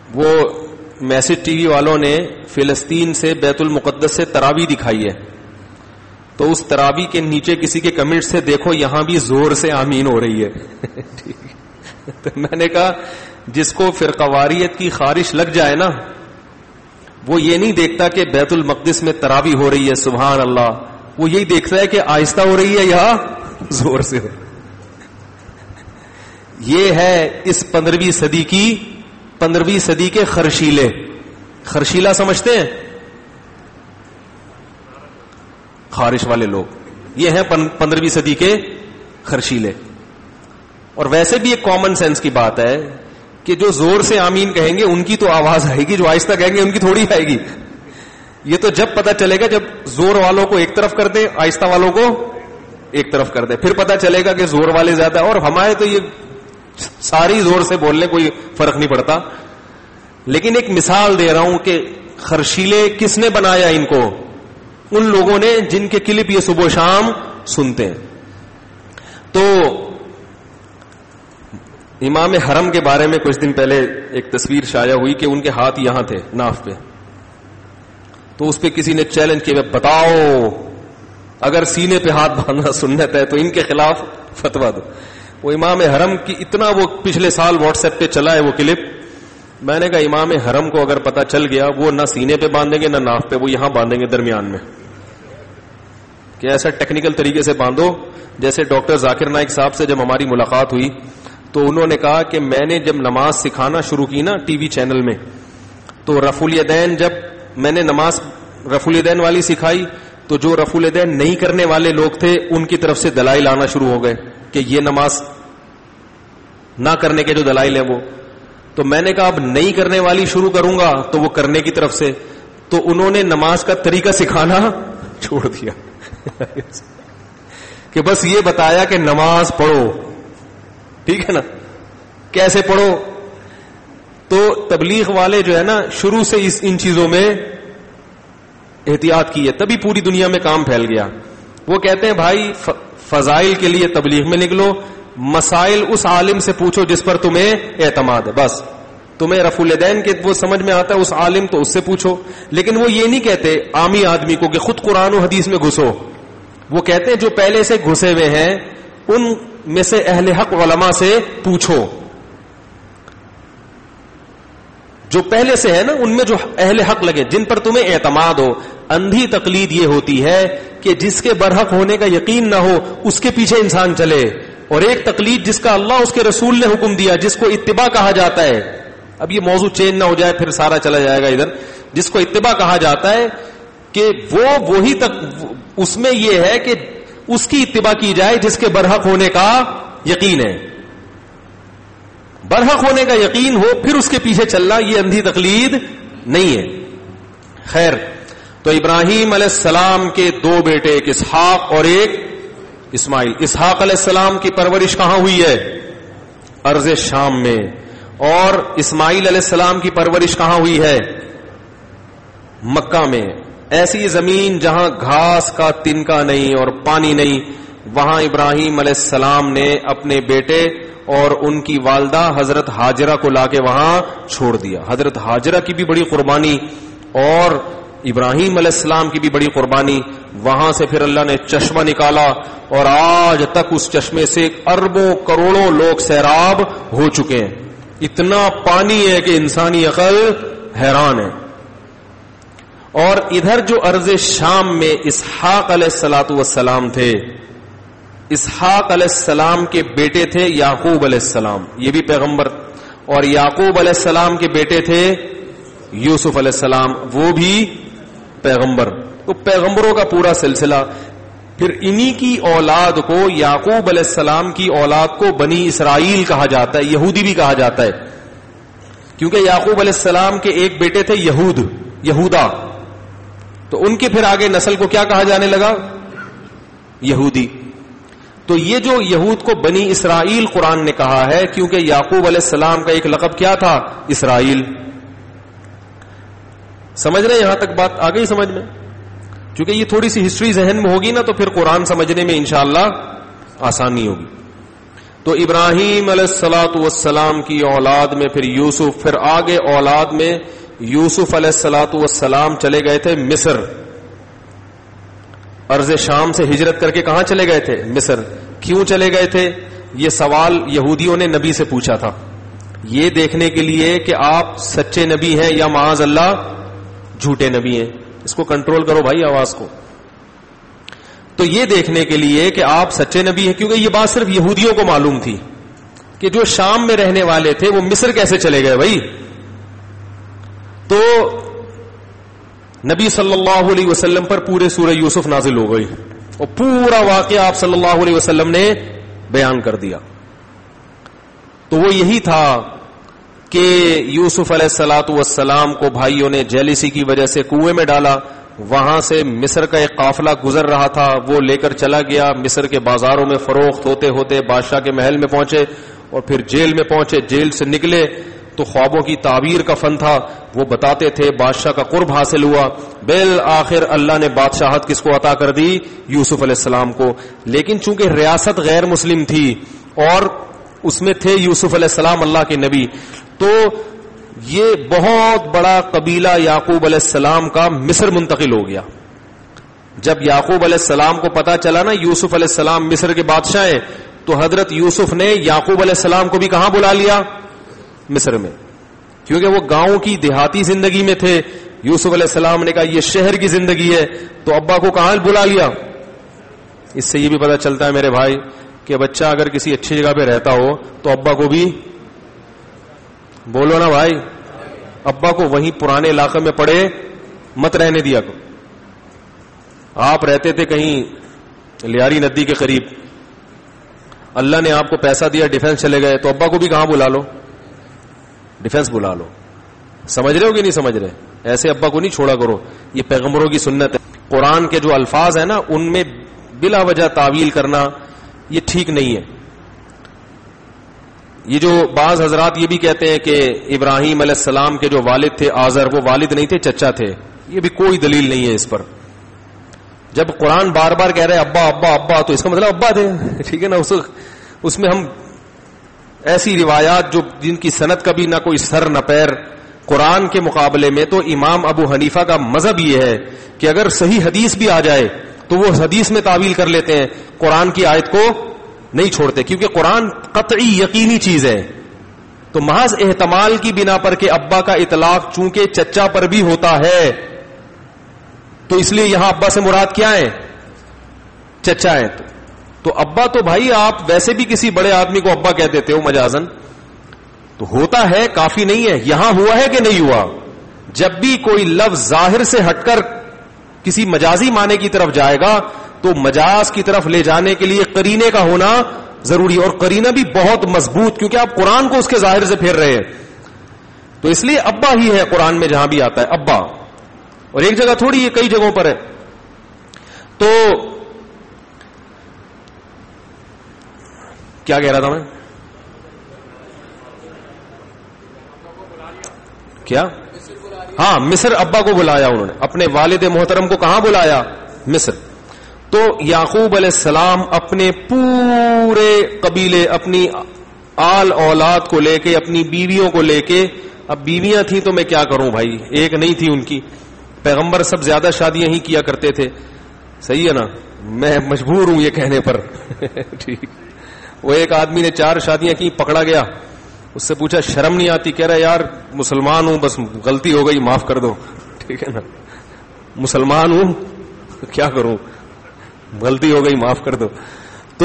وہ میسج ٹی وی والوں نے فلسطین سے بیت المقدس سے تراویح دکھائی ہے, تو اس تراویح کے نیچے کسی کے کمنٹ سے دیکھو یہاں بھی زور سے آمین ہو رہی ہے. تو میں نے کہا جس کو فرقواریت کی خارش لگ جائے نا, وہ یہ نہیں دیکھتا کہ بیت المقدس میں تراویح ہو رہی ہے, سبحان اللہ, وہ یہی دیکھتا ہے کہ آہستہ ہو رہی ہے یا زور سے ہو. یہ ہے اس پندرہویں صدی کی پندرہویں صدی کے خرشیلے. خرشیلا سمجھتے ہیں؟ خارش والے لوگ, یہ ہیں پندرہویں صدی کے خرشیلے. اور ویسے بھی ایک کامن سینس کی بات ہے کہ جو زور سے آمین کہیں گے ان کی تو آواز آئے گی, جو آہستہ کہیں گے ان کی تھوڑی آئے گی. یہ تو جب پتا چلے گا جب زور والوں کو ایک طرف کر دے, آہستہ والوں کو ایک طرف کر دے, پھر پتا چلے گا کہ زور والے زیادہ. اور ہمارے تو یہ ساری زور سے بولنے کوئی فرق نہیں پڑتا. لیکن ایک مثال دے رہا ہوں کہ خرشیلے کس نے بنایا ان کو؟ ان لوگوں نے جن کے کلپ یہ صبح و شام سنتے ہیں. تو امام حرم کے بارے میں کچھ دن پہلے ایک تصویر شائع ہوئی کہ ان کے ہاتھ یہاں تھے ناف پہ, تو اس پہ کسی نے چیلنج کیا, بتاؤ اگر سینے پہ ہاتھ باندھنا سنت ہے تو ان کے خلاف فتوا دو. وہ امام حرم کی اتنا وہ پچھلے سال واٹس ایپ پہ چلا ہے وہ کلپ. میں نے کہا امام حرم کو اگر پتا چل گیا وہ نہ سینے پہ باندھیں گے نہ ناف پہ, وہ یہاں باندھیں گے درمیان میں, کہ ایسا ٹیکنیکل طریقے سے باندھو. جیسے ڈاکٹر ذاکر نائک صاحب سے جب ہماری ملاقات ہوئی تو انہوں نے کہا کہ میں نے جب نماز سکھانا شروع کی نا ٹی وی چینل میں, تو رفع الیدین جب میں نے نماز رفع الیدین والی سکھائی تو جو رفع الیدین نہیں کرنے والے لوگ تھے ان کی طرف سے دلائل آنا شروع ہو گئے کہ یہ نماز نہ کرنے کے جو دلائل ہیں وہ. تو میں نے کہا اب نہیں کرنے والی شروع کروں گا تو وہ کرنے کی طرف سے, تو انہوں نے نماز کا طریقہ سکھانا چھوڑ دیا کہ بس یہ بتایا کہ نماز پڑھو, ٹھیک ہے نا, کیسے پڑھو. تو تبلیغ والے جو ہے نا شروع سے اس ان چیزوں میں احتیاط کی ہے, تبھی پوری دنیا میں کام پھیل گیا. وہ کہتے ہیں بھائی فضائل کے لیے تبلیغ میں نکلو, مسائل اس عالم سے پوچھو جس پر تمہیں اعتماد ہے. بس تمہیں رفع الیدین کے وہ سمجھ میں آتا ہے اس عالم, تو اس سے پوچھو. لیکن وہ یہ نہیں کہتے عامی آدمی کو کہ خود قرآن و حدیث میں گھسو. وہ کہتے ہیں جو پہلے سے گھسے ہوئے ہیں ان میں سے اہل حق علماء سے پوچھو. جو پہلے سے ہے نا ان میں جو اہل حق لگے, جن پر تمہیں اعتماد ہو. اندھی تقلید یہ ہوتی ہے کہ جس کے برحق ہونے کا یقین نہ ہو اس کے پیچھے انسان چلے, اور ایک تقلید جس کا اللہ اس کے رسول نے حکم دیا, جس کو اتباع کہا جاتا ہے. اب یہ موضوع چینج نہ ہو جائے پھر سارا چلا جائے گا ادھر. جس کو اتباع کہا جاتا ہے کہ وہ وہی تک, اس میں یہ ہے کہ اس کی اتباع کی جائے جس کے برحق ہونے کا یقین ہے. برحق ہونے کا یقین ہو پھر اس کے پیچھے چلنا, یہ اندھی تقلید نہیں ہے. خیر, تو ابراہیم علیہ السلام کے دو بیٹے, ایک اسحاق اور ایک اسماعیل. اسحاق علیہ السلام کی پرورش کہاں ہوئی ہے؟ ارض شام میں. اور اسماعیل علیہ السلام کی پرورش کہاں ہوئی ہے؟ مکہ میں. ایسی زمین جہاں گھاس کا تنکا نہیں اور پانی نہیں, وہاں ابراہیم علیہ السلام نے اپنے بیٹے اور ان کی والدہ حضرت ہاجرہ کو لا کے وہاں چھوڑ دیا. حضرت ہاجرہ کی بھی بڑی قربانی اور ابراہیم علیہ السلام کی بھی بڑی قربانی. وہاں سے پھر اللہ نے چشمہ نکالا اور آج تک اس چشمے سے اربوں کروڑوں لوگ سیراب ہو چکے ہیں. اتنا پانی ہے کہ انسانی عقل حیران ہے. اور ادھر جو ارض شام میں اسحاق علیہ الصلوۃ والسلام تھے, اسحاق علیہ السلام کے بیٹے تھے یعقوب علیہ السلام, یہ بھی پیغمبر, اور یعقوب علیہ السلام کے بیٹے تھے یوسف علیہ السلام, وہ بھی پیغمبر. تو پیغمبروں کا پورا سلسلہ. پھر انہی کی اولاد کو, یعقوب علیہ السلام کی اولاد کو بنی اسرائیل کہا جاتا ہے, یہودی بھی کہا جاتا ہے, کیونکہ یعقوب علیہ السلام کے ایک بیٹے تھے یہود, یہودا, تو ان کے پھر آگے نسل کو کیا کہا جانے لگا؟ یہودی. تو یہ جو یہود کو بنی اسرائیل قرآن نے کہا ہے کیونکہ یعقوب علیہ السلام کا ایک لقب کیا تھا؟ اسرائیل. سمجھ رہے ہیں یہاں تک بات آ گئی سمجھ میں؟ کیونکہ یہ تھوڑی سی ہسٹری ذہن میں ہوگی نا تو پھر قرآن سمجھنے میں انشاءاللہ آسانی ہوگی. تو ابراہیم علیہ الصلوۃ والسلام کی اولاد میں پھر یوسف، پھر آگے اولاد میں یوسف علیہ الصلوۃ والسلام چلے گئے تھے مصر، ارض شام سے ہجرت کر کے کہاں چلے گئے تھے؟ مصر۔ کیوں چلے گئے تھے؟ یہ سوال یہودیوں نے نبی سے پوچھا تھا، یہ دیکھنے کے لیے کہ آپ سچے نبی ہیں یا معاذ اللہ جھوٹے نبی ہیں۔ اس کو کنٹرول کرو بھائی آواز کو۔ تو یہ دیکھنے کے لیے کہ آپ سچے نبی ہیں، کیونکہ یہ بات صرف یہودیوں کو معلوم تھی کہ جو شام میں رہنے والے تھے وہ مصر کیسے چلے گئے بھائی۔ تو نبی صلی اللہ علیہ وسلم پر پورے سورہ یوسف نازل ہو گئی اور پورا واقعہ آپ صلی اللہ علیہ وسلم نے بیان کر دیا۔ تو وہ یہی تھا کہ یوسف علیہ الصلوۃ والسلام کو بھائیوں نے جیلسی کی وجہ سے کنویں میں ڈالا، وہاں سے مصر کا ایک قافلہ گزر رہا تھا، وہ لے کر چلا گیا، مصر کے بازاروں میں فروخت ہوتے ہوتے بادشاہ کے محل میں پہنچے اور پھر جیل میں پہنچے، جیل سے نکلے تو خوابوں کی تعبیر کا فن تھا، وہ بتاتے تھے، بادشاہ کا قرب حاصل ہوا، بالآخر اللہ نے بادشاہت کس کو عطا کر دی؟ یوسف علیہ السلام کو۔ لیکن چونکہ ریاست غیر مسلم تھی اور اس میں تھے یوسف علیہ السلام اللہ کے نبی، تو یہ بہت بڑا قبیلہ یعقوب علیہ السلام کا مصر منتقل ہو گیا۔ جب یعقوب علیہ السلام کو پتا چلا نا یوسف علیہ السلام مصر کے بادشاہ ہیں، تو حضرت یوسف نے یعقوب علیہ السلام کو بھی کہاں بلا لیا؟ مصر میں، کیونکہ وہ گاؤں کی دیہاتی زندگی میں تھے۔ یوسف علیہ السلام نے کہا یہ شہر کی زندگی ہے، تو ابا کو کہاں بلا لیا؟ اس سے یہ بھی پتا چلتا ہے میرے بھائی کہ بچہ اگر کسی اچھی جگہ پہ رہتا ہو تو ابا کو بھی بولو نا بھائی، ابا کو وہیں پرانے علاقے میں پڑے مت رہنے دیا کو۔ آپ رہتے تھے کہیں لیاری ندی کے قریب، اللہ نے آپ کو پیسہ دیا، ڈیفینس چلے گئے، تو ابا کو بھی کہاں بلا لو؟ ڈیفینس بلا لو۔ سمجھ رہے ہو کہ نہیں سمجھ رہے؟ ایسے ابا کو نہیں چھوڑا کرو، یہ پیغمبروں کی سنت ہے۔ قرآن کے جو الفاظ ہیں نا ان میں بلا وجہ تعویل کرنا یہ ٹھیک نہیں ہے۔ یہ جو بعض حضرات یہ بھی کہتے ہیں کہ ابراہیم علیہ السلام کے جو والد تھے آزر، وہ والد نہیں تھے چچا تھے، یہ بھی کوئی دلیل نہیں ہے اس پر۔ جب قرآن بار بار کہہ رہے ابا ابا ابا تو اس کا مطلب ابا تھے، ٹھیک ہے نا۔ اس اس میں ہم ایسی روایات جو جن کی سند کا بھی نہ کوئی سر نہ پیر، قرآن کے مقابلے میں تو امام ابو حنیفہ کا مذہب یہ ہے کہ اگر صحیح حدیث بھی آ جائے تو وہ حدیث میں تعویل کر لیتے ہیں، قرآن کی آیت کو نہیں چھوڑتے، کیونکہ قرآن قطعی یقینی چیز ہے۔ تو محض احتمال کی بنا پر کہ ابا کا اطلاق چونکہ چچا پر بھی ہوتا ہے، تو اس لیے یہاں ابا سے مراد کیا ہے؟ چچا ہے۔ تو ابا تو بھائی آپ ویسے بھی کسی بڑے آدمی کو ابا کہہ دیتے ہو مجازن، تو ہوتا ہے، کافی نہیں ہے۔ یہاں ہوا ہے کہ نہیں ہوا؟ جب بھی کوئی لفظ ظاہر سے ہٹ کر کسی مجازی معنی کی طرف جائے گا تو مجاز کی طرف لے جانے کے لیے قرینے کا ہونا ضروری، اور قرینہ بھی بہت مضبوط، کیونکہ آپ قرآن کو اس کے ظاہر سے پھیر رہے ہیں۔ تو اس لیے ابا ہی ہے قرآن میں جہاں بھی آتا ہے ابا، اور ایک جگہ تھوڑی، یہ کئی جگہوں پر ہے۔ تو کیا کہہ رہا تھا میں؟ کیا؟ ہاں، مصر ابا کو بلایا انہوں نے، اپنے والد محترم کو کہاں بلایا؟ مصر۔ تو یعقوب علیہ السلام اپنے پورے قبیلے، اپنی آل اولاد کو لے کے، اپنی بیویوں کو لے کے، اب بیویاں تھیں تو میں کیا کروں بھائی، ایک نہیں تھی ان کی، پیغمبر سب زیادہ شادیاں ہی کیا کرتے تھے، صحیح ہے نا، میں مجبور ہوں یہ کہنے پر ٹھیک۔ وہ ایک آدمی نے چار شادیاں کی، پکڑا گیا، اس سے پوچھا شرم نہیں آتی؟ کہہ رہا یار مسلمان ہوں، بس غلطی ہو گئی معاف کر دو، ٹھیک ہے نا، مسلمان ہوں کیا کروں، غلطی ہو گئی معاف کر دو۔ تو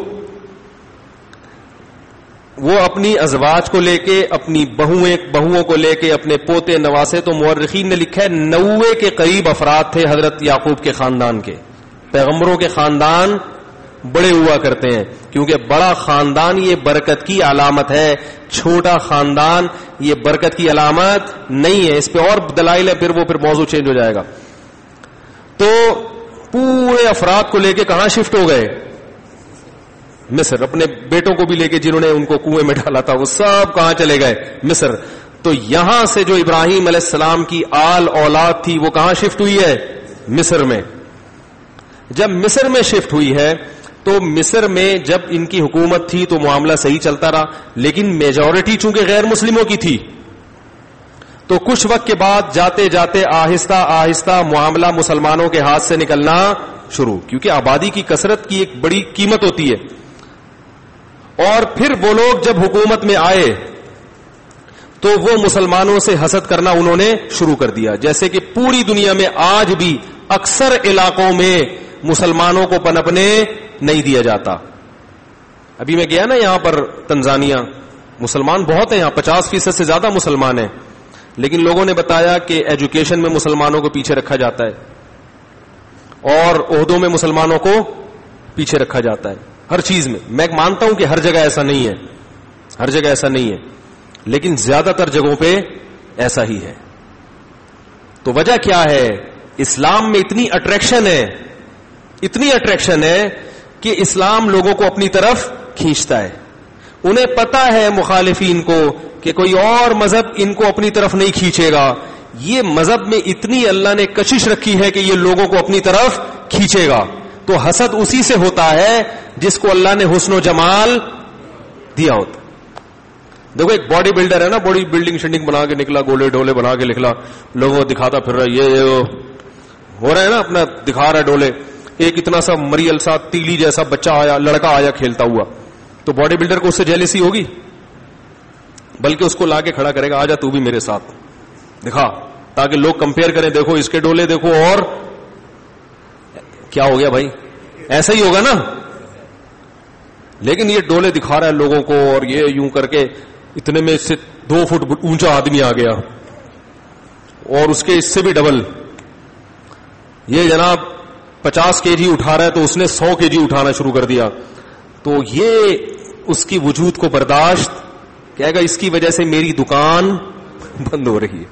وہ اپنی ازواج کو لے کے، اپنی بہویں بہوؤں کو لے کے، اپنے پوتے نواسے، تو مورخین نے لکھا ہے نوے کے قریب افراد تھے حضرت یعقوب کے خاندان کے۔ پیغمبروں کے خاندان بڑے ہوا کرتے ہیں، کیونکہ بڑا خاندان یہ برکت کی علامت ہے، چھوٹا خاندان یہ برکت کی علامت نہیں ہے۔ اس پہ اور دلائل ہے، پھر وہ پھر موضوع چینج ہو جائے گا۔ تو پورے افراد کو لے کے کہاں شفٹ ہو گئے؟ مصر۔ اپنے بیٹوں کو بھی لے کے، جنہوں نے ان کو کنویں میں ڈالا تھا، وہ سب کہاں چلے گئے؟ مصر۔ تو یہاں سے جو ابراہیم علیہ السلام کی آل اولاد تھی وہ کہاں شفٹ ہوئی ہے؟ مصر میں۔ جب مصر میں شفٹ ہوئی ہے تو مصر میں جب ان کی حکومت تھی تو معاملہ صحیح چلتا رہا, لیکن میجورٹی چونکہ غیر مسلموں کی تھی تو کچھ وقت کے بعد جاتے جاتے آہستہ آہستہ معاملہ مسلمانوں کے ہاتھ سے نکلنا شروع, کیونکہ آبادی کی کثرت کی ایک بڑی قیمت ہوتی ہے. اور پھر وہ لوگ جب حکومت میں آئے تو وہ مسلمانوں سے حسد کرنا انہوں نے شروع کر دیا, جیسے کہ پوری دنیا میں آج بھی اکثر علاقوں میں مسلمانوں کو پنپنے نہیں دیا جاتا. ابھی میں گیا نا یہاں پر تنزانیہ, مسلمان بہت ہیں یہاں, پچاس فیصد سے زیادہ مسلمان ہیں, لیکن لوگوں نے بتایا کہ ایجوکیشن میں مسلمانوں کو پیچھے رکھا جاتا ہے اور عہدوں میں مسلمانوں کو پیچھے رکھا جاتا ہے, ہر چیز میں. میں مانتا ہوں کہ ہر جگہ ایسا نہیں ہے, ہر جگہ ایسا نہیں ہے, لیکن زیادہ تر جگہوں پہ ایسا ہی ہے. تو وجہ کیا ہے؟ اسلام میں اتنی اٹریکشن ہے, اتنی اٹریکشن ہے کہ اسلام لوگوں کو اپنی طرف کھینچتا ہے. انہیں پتا ہے مخالفین کو کہ کوئی اور مذہب ان کو اپنی طرف نہیں کھینچے گا. یہ مذہب میں اتنی اللہ نے کشش رکھی ہے کہ یہ لوگوں کو اپنی طرف کھینچے گا. تو حسد اسی سے ہوتا ہے جس کو اللہ نے حسن و جمال دیا ہوتا. دیکھو ایک باڈی بلڈر ہے نا, باڈی بلڈنگ شنڈنگ بنا کے نکلا, گولے ڈولے بنا کے نکلا, لوگوں کو دکھاتا پھر رہا, یہ ہو رہا ہے نا, اپنا دکھا رہا ہے ڈولے. ایک اتنا سا مریل سا تیلی جیسا بچہ آیا, لڑکا آیا کھیلتا ہوا, تو باڈی بلڈر کو اس سے جیلسی ہوگی؟ بلکہ اس کو لا کے کھڑا کرے گا, آجا تو بھی میرے ساتھ دکھا, تاکہ لوگ کمپیئر کریں, دیکھو اس کے ڈولے دیکھو. اور کیا ہو گیا بھائی؟ ایسا ہی ہوگا نا. لیکن یہ ڈولے دکھا رہا ہے لوگوں کو, اور یہ یوں کر کے اتنے میں اس سے دو فٹ اونچا آدمی آ گیا, اور اس کے اس سے بھی ڈبل. یہ جناب پچاس کے جی اٹھا رہا ہے تو اس نے سو کے جی اٹھانا شروع کر دیا. تو یہ اس کی وجود کو برداشت, کہے گا اس کی وجہ سے میری دکان بند ہو رہی ہے.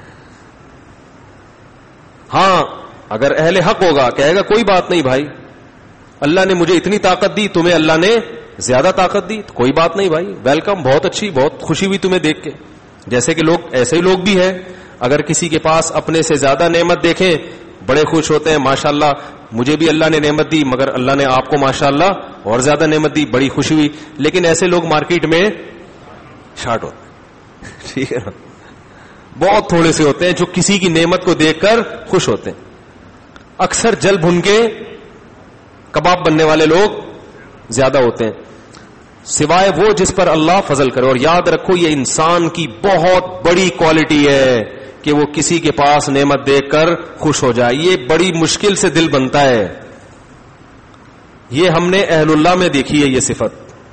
ہاں اگر اہل حق ہوگا کہے گا کوئی بات نہیں بھائی, اللہ نے مجھے اتنی طاقت دی, تمہیں اللہ نے زیادہ طاقت دی, تو کوئی بات نہیں بھائی, ویلکم, بہت اچھی, بہت خوشی ہوئی تمہیں دیکھ کے. جیسے کہ لوگ ایسے ہی لوگ بھی ہیں, اگر کسی کے پاس اپنے سے زیادہ نعمت دیکھیں بڑے خوش ہوتے ہیں, ماشاءاللہ مجھے بھی اللہ نے نعمت دی, مگر اللہ نے آپ کو ماشاءاللہ اور زیادہ نعمت دی, بڑی خوشی ہوئی. لیکن ایسے لوگ مارکیٹ میں شارٹ ہوتے ہیں, ٹھیک ہے نا, بہت تھوڑے سے ہوتے ہیں جو کسی کی نعمت کو دیکھ کر خوش ہوتے ہیں. اکثر جل بھن کے کباب بننے والے لوگ زیادہ ہوتے ہیں, سوائے وہ جس پر اللہ فضل کرے. اور یاد رکھو یہ انسان کی بہت بڑی کوالٹی ہے کہ وہ کسی کے پاس نعمت دیکھ کر خوش ہو جائے. یہ بڑی مشکل سے دل بنتا ہے. یہ ہم نے اہل اللہ میں دیکھی ہے, یہ صفت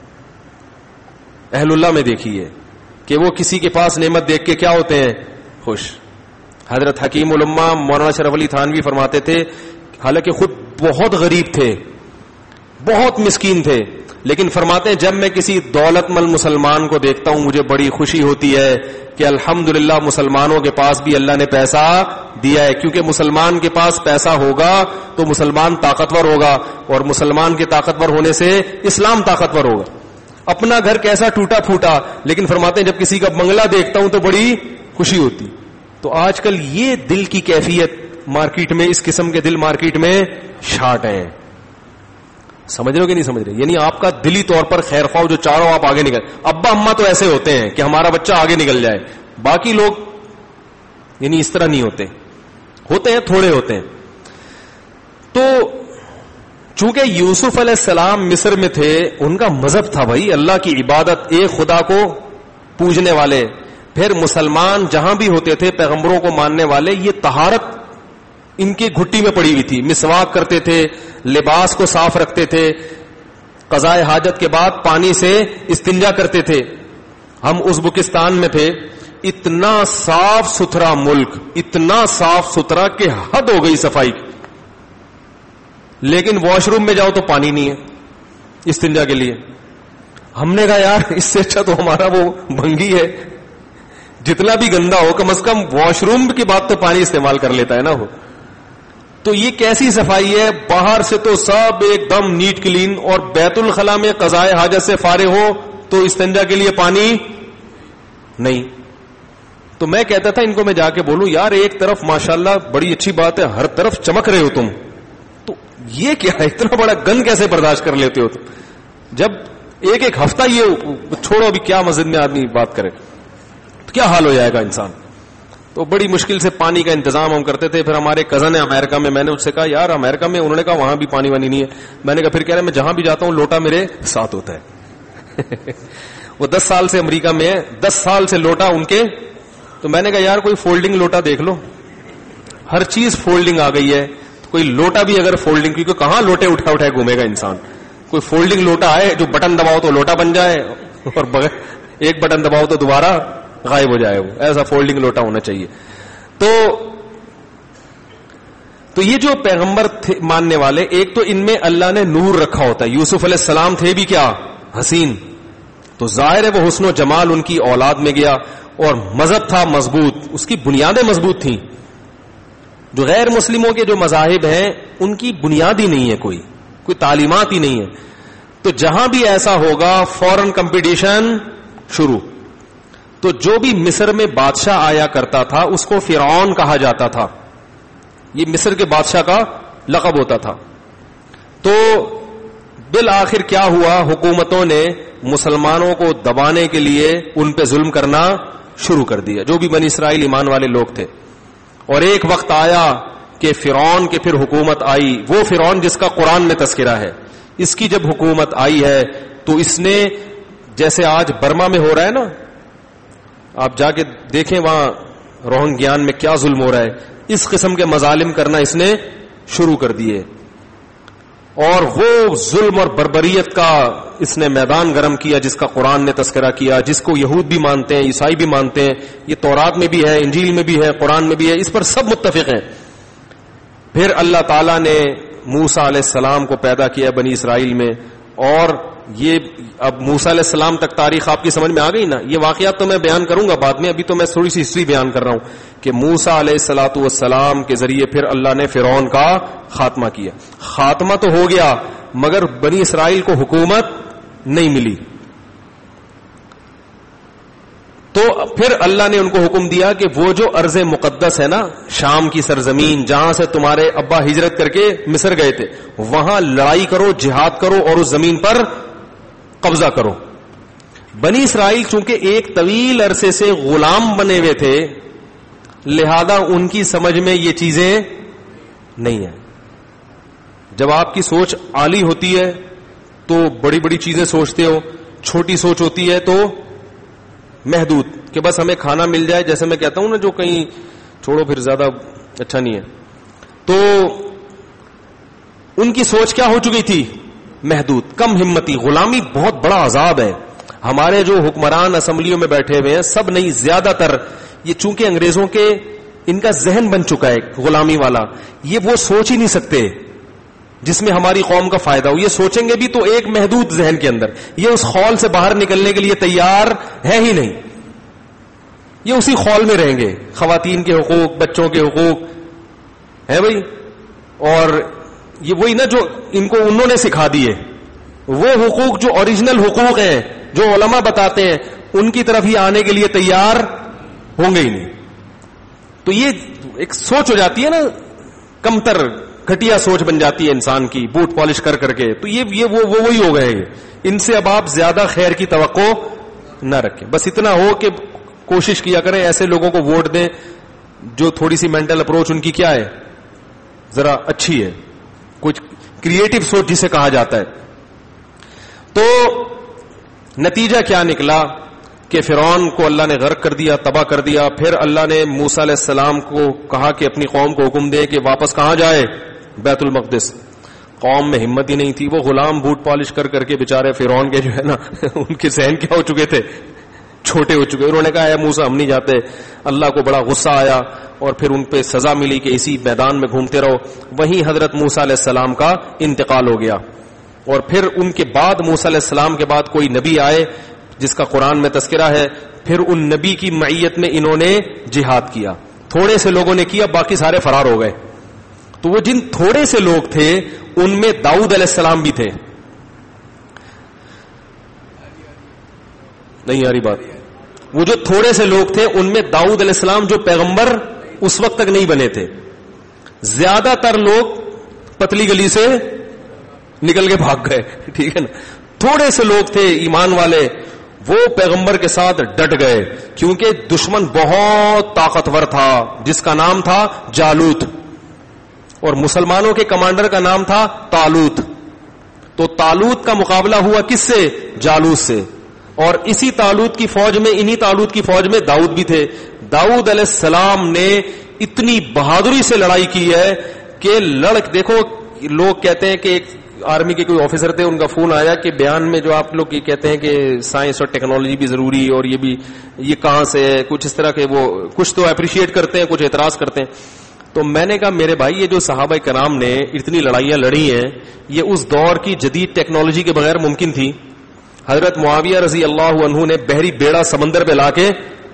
اہل اللہ میں دیکھی ہے کہ وہ کسی کے پاس نعمت دیکھ کے کیا ہوتے ہیں, خوش. حضرت حکیم الامہ مولانا شرف علی تھانوی فرماتے تھے, حالانکہ خود بہت غریب تھے, بہت مسکین تھے, لیکن فرماتے ہیں جب میں کسی دولت مند مسلمان کو دیکھتا ہوں مجھے بڑی خوشی ہوتی ہے کہ الحمدللہ مسلمانوں کے پاس بھی اللہ نے پیسہ دیا ہے. کیونکہ مسلمان کے پاس پیسہ ہوگا تو مسلمان طاقتور ہوگا, اور مسلمان کے طاقتور ہونے سے اسلام طاقتور ہوگا. اپنا گھر کیسا ٹوٹا پھوٹا, لیکن فرماتے ہیں جب کسی کا بنگلہ دیکھتا ہوں تو بڑی خوشی ہوتی. تو آج کل یہ دل کی کیفیت مارکیٹ میں, اس قسم کے دل مارکیٹ میں شارٹ ہیں. سمجھ رہے ہو کہ نہیں سمجھ رہے؟ یعنی آپ کا دلی طور پر خیر خواہ جو چاروں آپ آگے نکل, ابا اماں تو ایسے ہوتے ہیں کہ ہمارا بچہ آگے نکل جائے, باقی لوگ یعنی اس طرح نہیں ہوتے, ہوتے ہیں تھوڑے ہوتے ہیں. تو چونکہ یوسف علیہ السلام مصر میں تھے, ان کا مذہب تھا بھائی اللہ کی عبادت, ایک خدا کو پوجنے والے. پھر مسلمان جہاں بھی ہوتے تھے پیغمبروں کو ماننے والے, یہ طہارت ان کی گھٹی میں پڑی ہوئی تھی. مسواک کرتے تھے, لباس کو صاف رکھتے تھے, قضاء حاجت کے بعد پانی سے استنجا کرتے تھے. ہم ازبکستان میں تھے, اتنا صاف ستھرا ملک, اتنا صاف ستھرا کہ حد ہو گئی صفائی کی, لیکن واش روم میں جاؤ تو پانی نہیں ہے استنجا کے لیے. ہم نے کہا یار اس سے اچھا تو ہمارا وہ بھنگی ہے, جتنا بھی گندا ہو کم از کم واش روم کی بات تو پانی استعمال کر لیتا ہے نا وہ. تو یہ کیسی صفائی ہے, باہر سے تو سب ایک دم نیٹ کلین, اور بیت الخلا میں قضاء حاجت سے فارغ ہو تو استنجا کے لیے پانی نہیں. تو میں کہتا تھا ان کو, میں جا کے بولوں یار ایک طرف ماشاءاللہ بڑی اچھی بات ہے, ہر طرف چمک رہے ہو تم, تو یہ کیا ہے, اتنا بڑا گن کیسے برداشت کر لیتے ہو تم؟ جب ایک ایک ہفتہ یہ چھوڑو, ابھی کیا مسجد میں آدمی بات کرے تو کیا حال ہو جائے گا انسان. تو بڑی مشکل سے پانی کا انتظام ہم کرتے تھے. پھر ہمارے کزن ہے امریکہ میں, میں نے اس سے کہا یار امریکہ میں, انہوں نے کہا وہاں بھی پانی وانی نہیں ہے. میں نے کہا پھر کہہ رہے میں جہاں بھی جاتا ہوں لوٹا میرے ساتھ ہوتا ہے. وہ دس سال سے امریکہ میں ہے, دس سال سے لوٹا ان کے. تو میں نے کہا یار کوئی فولڈنگ لوٹا دیکھ لو, ہر چیز فولڈنگ آ گئی ہے, کوئی لوٹا بھی اگر فولڈنگ, کیونکہ کہاں لوٹے اٹھا اٹھائے گھومے گا انسان. کوئی فولڈنگ لوٹا آئے جو بٹن دباؤ تو لوٹا بن جائے, اور بغیر ایک بٹن دباؤ تو دوبارہ غائب ہو جائے. وہ ایسا فولڈنگ لوٹا ہونا چاہیے. تو تو یہ جو پیغمبر تھے ماننے والے, ایک تو ان میں اللہ نے نور رکھا ہوتا ہے. یوسف علیہ السلام تھے بھی کیا حسین, تو ظاہر ہے وہ حسن و جمال ان کی اولاد میں گیا. اور مذہب تھا مضبوط, اس کی بنیادیں مضبوط تھیں. جو غیر مسلموں کے جو مذاہب ہیں ان کی بنیاد ہی نہیں ہے, کوئی کوئی تعلیمات ہی نہیں ہے. تو جہاں بھی ایسا ہوگا فوراً کمپٹیشن شروع. تو جو بھی مصر میں بادشاہ آیا کرتا تھا اس کو فرعون کہا جاتا تھا. یہ مصر کے بادشاہ کا لقب ہوتا تھا. تو بالآخر کیا ہوا, حکومتوں نے مسلمانوں کو دبانے کے لیے ان پہ ظلم کرنا شروع کر دیا, جو بھی بنی اسرائیل ایمان والے لوگ تھے. اور ایک وقت آیا کہ فرعون کے پھر حکومت آئی, وہ فرعون جس کا قرآن میں تذکرہ ہے. اس کی جب حکومت آئی ہے تو اس نے, جیسے آج برما میں ہو رہا ہے نا, آپ جا کے دیکھیں وہاں روہنگیان میں کیا ظلم ہو رہا ہے, اس قسم کے مظالم کرنا اس نے شروع کر دیے. اور وہ ظلم اور بربریت کا اس نے میدان گرم کیا جس کا قرآن نے تذکرہ کیا, جس کو یہود بھی مانتے ہیں, عیسائی بھی مانتے ہیں. یہ تورات میں بھی ہے, انجیل میں بھی ہے, قرآن میں بھی ہے, اس پر سب متفق ہیں. پھر اللہ تعالیٰ نے موسیٰ علیہ السلام کو پیدا کیا بنی اسرائیل میں. اور یہ اب موسیٰ علیہ السلام تک تاریخ آپ کی سمجھ میں آ گئی نا. یہ واقعات تو میں بیان کروں گا بعد میں, ابھی تو میں تھوڑی سی ہسٹری بیان کر رہا ہوں کہ موسیٰ علیہ الصلوۃ والسلام کے ذریعے پھر اللہ نے فرعون کا خاتمہ کیا. خاتمہ تو ہو گیا مگر بنی اسرائیل کو حکومت نہیں ملی. تو پھر اللہ نے ان کو حکم دیا کہ وہ جو ارض مقدس ہے نا, شام کی سرزمین جہاں سے تمہارے ابا ہجرت کر کے مصر گئے تھے, وہاں لڑائی کرو, جہاد کرو اور اس زمین پر قبضہ کرو. بنی اسرائیل چونکہ ایک طویل عرصے سے غلام بنے ہوئے تھے, لہذا ان کی سمجھ میں یہ چیزیں نہیں ہیں. جب آپ کی سوچ عالی ہوتی ہے تو بڑی بڑی چیزیں سوچتے ہو, چھوٹی سوچ ہوتی ہے تو محدود, کہ بس ہمیں کھانا مل جائے, جیسے میں کہتا ہوں نا جو کہیں چھوڑو پھر زیادہ اچھا نہیں ہے. تو ان کی سوچ کیا ہو چکی تھی, محدود, کم ہمتی. غلامی بہت بڑا عذاب ہے. ہمارے جو حکمران اسمبلیوں میں بیٹھے ہوئے ہیں سب نہیں, زیادہ تر یہ چونکہ انگریزوں کے ان کا ذہن بن چکا ہے غلامی والا, یہ وہ سوچ ہی نہیں سکتے جس میں ہماری قوم کا فائدہ ہو. یہ سوچیں گے بھی تو ایک محدود ذہن کے اندر, یہ اس خول سے باہر نکلنے کے لیے تیار ہے ہی نہیں. یہ اسی خول میں رہیں گے. خواتین کے حقوق, بچوں کے حقوق ہے بھائی, اور یہ وہی نا جو ان کو انہوں نے سکھا دیے, وہ حقوق جو اوریجنل حقوق ہیں جو علماء بتاتے ہیں, ان کی طرف ہی آنے کے لیے تیار ہوں گے ہی نہیں. تو یہ ایک سوچ ہو جاتی ہے نا, کمتر گھٹیا سوچ بن جاتی ہے انسان کی, بوٹ پالش کر کر کے. تو یہ یہ وہ وہی ہو گئے. ان سے اب آپ زیادہ خیر کی توقع نہ رکھیں. بس اتنا ہو کہ کوشش کیا کریں ایسے لوگوں کو ووٹ دیں جو تھوڑی سی مینٹل اپروچ ان کی کیا ہے, ذرا اچھی ہے, کچھ کریٹو سوچ جسے کہا جاتا ہے. تو نتیجہ کیا نکلا کہ فرعون کو اللہ نے غرق کر دیا, تباہ کر دیا. پھر اللہ نے موسیٰ علیہ السلام کو کہا کہ اپنی قوم کو حکم دے کہ واپس کہاں جائے, بیت المقدس. قوم میں ہمت ہی نہیں تھی, وہ غلام بوٹ پالش کر کر کے بیچارے فرعون کے جو ہے نا ان کے ذہن کیا ہو چکے تھے, چھوٹے ہو چکے. انہوں نے کہا اے موسیٰ ہم نہیں جاتے. اللہ کو بڑا غصہ آیا اور پھر ان پہ سزا ملی کہ اسی میدان میں گھومتے رہو. وہیں حضرت موسیٰ علیہ السلام کا انتقال ہو گیا. اور پھر ان کے بعد موسیٰ علیہ السلام کے بعد کوئی نبی آئے جس کا قرآن میں تذکرہ ہے. پھر ان نبی کی معیت میں انہوں نے جہاد کیا. تھوڑے سے لوگوں نے کیا, باقی سارے فرار ہو گئے. تو وہ جن تھوڑے سے لوگ تھے ان میں داؤد علیہ السلام بھی تھے. نہیں آ رہی بات. وہ جو تھوڑے سے لوگ تھے ان میں داؤد علیہ السلام جو پیغمبر اس وقت تک نہیں بنے تھے. زیادہ تر لوگ پتلی گلی سے نکل کے بھاگ گئے. ٹھیک ہے نا. تھوڑے سے لوگ تھے ایمان والے, وہ پیغمبر کے ساتھ ڈٹ گئے کیونکہ دشمن بہت طاقتور تھا جس کا نام تھا جالوت, اور مسلمانوں کے کمانڈر کا نام تھا طالوت. تو طالوت کا مقابلہ ہوا کس سے؟ جالوت سے. اور اسی طالوت کی فوج میں, انہی طالوت کی فوج میں داؤد بھی تھے. داؤد علیہ السلام نے اتنی بہادری سے لڑائی کی ہے کہ لڑ دیکھو, لوگ کہتے ہیں کہ ایک آرمی کے کوئی آفیسر تھے, ان کا فون آیا کہ بیان میں جو آپ لوگ یہ کہتے ہیں کہ سائنس اور ٹیکنالوجی بھی ضروری اور یہ بھی, یہ کہاں سے ہے, کچھ اس طرح کے, وہ کچھ تو اپریشیٹ کرتے ہیں, کچھ اعتراض کرتے ہیں. تو میں نے کہا میرے بھائی یہ جو صحابہ کرام نے اتنی لڑائیاں لڑی ہیں یہ اس دور کی جدید ٹیکنالوجی کے بغیر ممکن تھی. حضرت معاویہ رضی اللہ عنہ نے بحری بیڑا سمندر پہ لا کے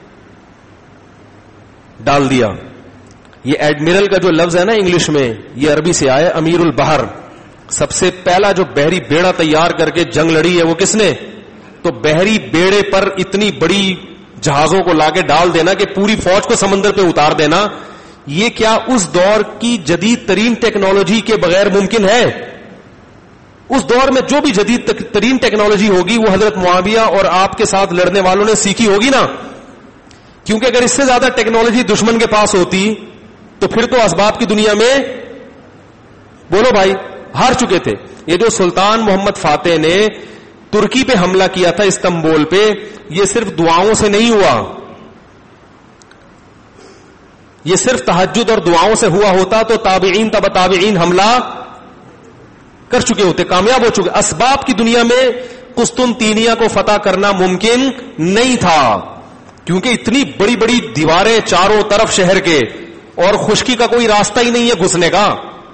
ڈال دیا. یہ ایڈمرل کا جو لفظ ہے نا انگلش میں, یہ عربی سے آیا امیر البحر. سب سے پہلا جو بحری بیڑا تیار کر کے جنگ لڑی ہے وہ کس نے؟ تو بحری بیڑے پر اتنی بڑی جہازوں کو لا کے ڈال دینا کہ پوری فوج کو سمندر پہ اتار دینا, یہ کیا اس دور کی جدید ترین ٹیکنالوجی کے بغیر ممکن ہے؟ اس دور میں جو بھی جدید ترین ٹیکنالوجی ہوگی وہ حضرت معاویہ اور آپ کے ساتھ لڑنے والوں نے سیکھی ہوگی نا, کیونکہ اگر اس سے زیادہ ٹیکنالوجی دشمن کے پاس ہوتی تو پھر تو اسباب کی دنیا میں, بولو بھائی, ہار چکے تھے. یہ جو سلطان محمد فاتح نے ترکی پہ حملہ کیا تھا استنبول پہ, یہ صرف دعاؤں سے نہیں ہوا, یہ صرف تہجد اور دعاؤں سے ہوا ہوتا تو تابعین تبع تابعین حملہ کر چکے ہوتے, کامیاب ہو چکے. اسباب کی دنیا میں قسطنطینیہ کو فتح کرنا ممکن نہیں تھا کیونکہ اتنی بڑی بڑی دیواریں چاروں طرف شہر کے, اور خشکی کا کوئی راستہ ہی نہیں ہے گھسنے کا,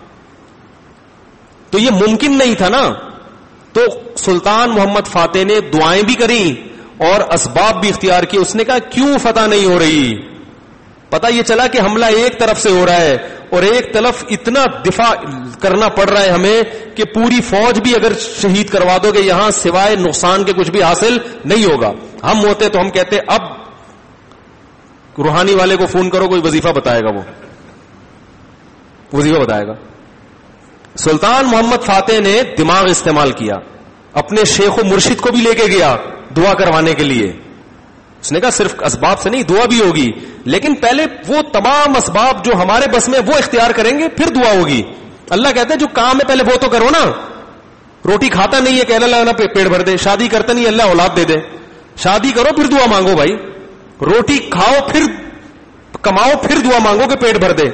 تو یہ ممکن نہیں تھا نا. تو سلطان محمد فاتح نے دعائیں بھی کریں اور اسباب بھی اختیار کیے. اس نے کہا کیوں فتح نہیں ہو رہی؟ پتہ یہ چلا کہ حملہ ایک طرف سے ہو رہا ہے اور ایک طرف اتنا دفاع کرنا پڑ رہا ہے ہمیں کہ پوری فوج بھی اگر شہید کروا دو گے یہاں سوائے نقصان کے کچھ بھی حاصل نہیں ہوگا. ہم ہوتے تو ہم کہتے اب روحانی والے کو فون کرو, کوئی وظیفہ بتائے گا, وہ وظیفہ بتائے گا. سلطان محمد فاتح نے دماغ استعمال کیا, اپنے شیخ و مرشد کو بھی لے کے گیا دعا کروانے کے لیے. اس نے کہا صرف اسباب سے نہیں, دعا بھی ہوگی, لیکن پہلے وہ تمام اسباب جو ہمارے بس میں وہ اختیار کریں گے پھر دعا ہوگی. اللہ کہتے ہیں جو کام ہے پہلے وہ تو کرو نا. روٹی کھاتا نہیں ہے کہ اللہ نا پیٹ بھر دے, شادی کرتا نہیں اللہ اولاد دے دے. شادی کرو پھر دعا مانگو بھائی, روٹی کھاؤ پھر کماؤ پھر دعا مانگو کہ پیٹ بھر دے.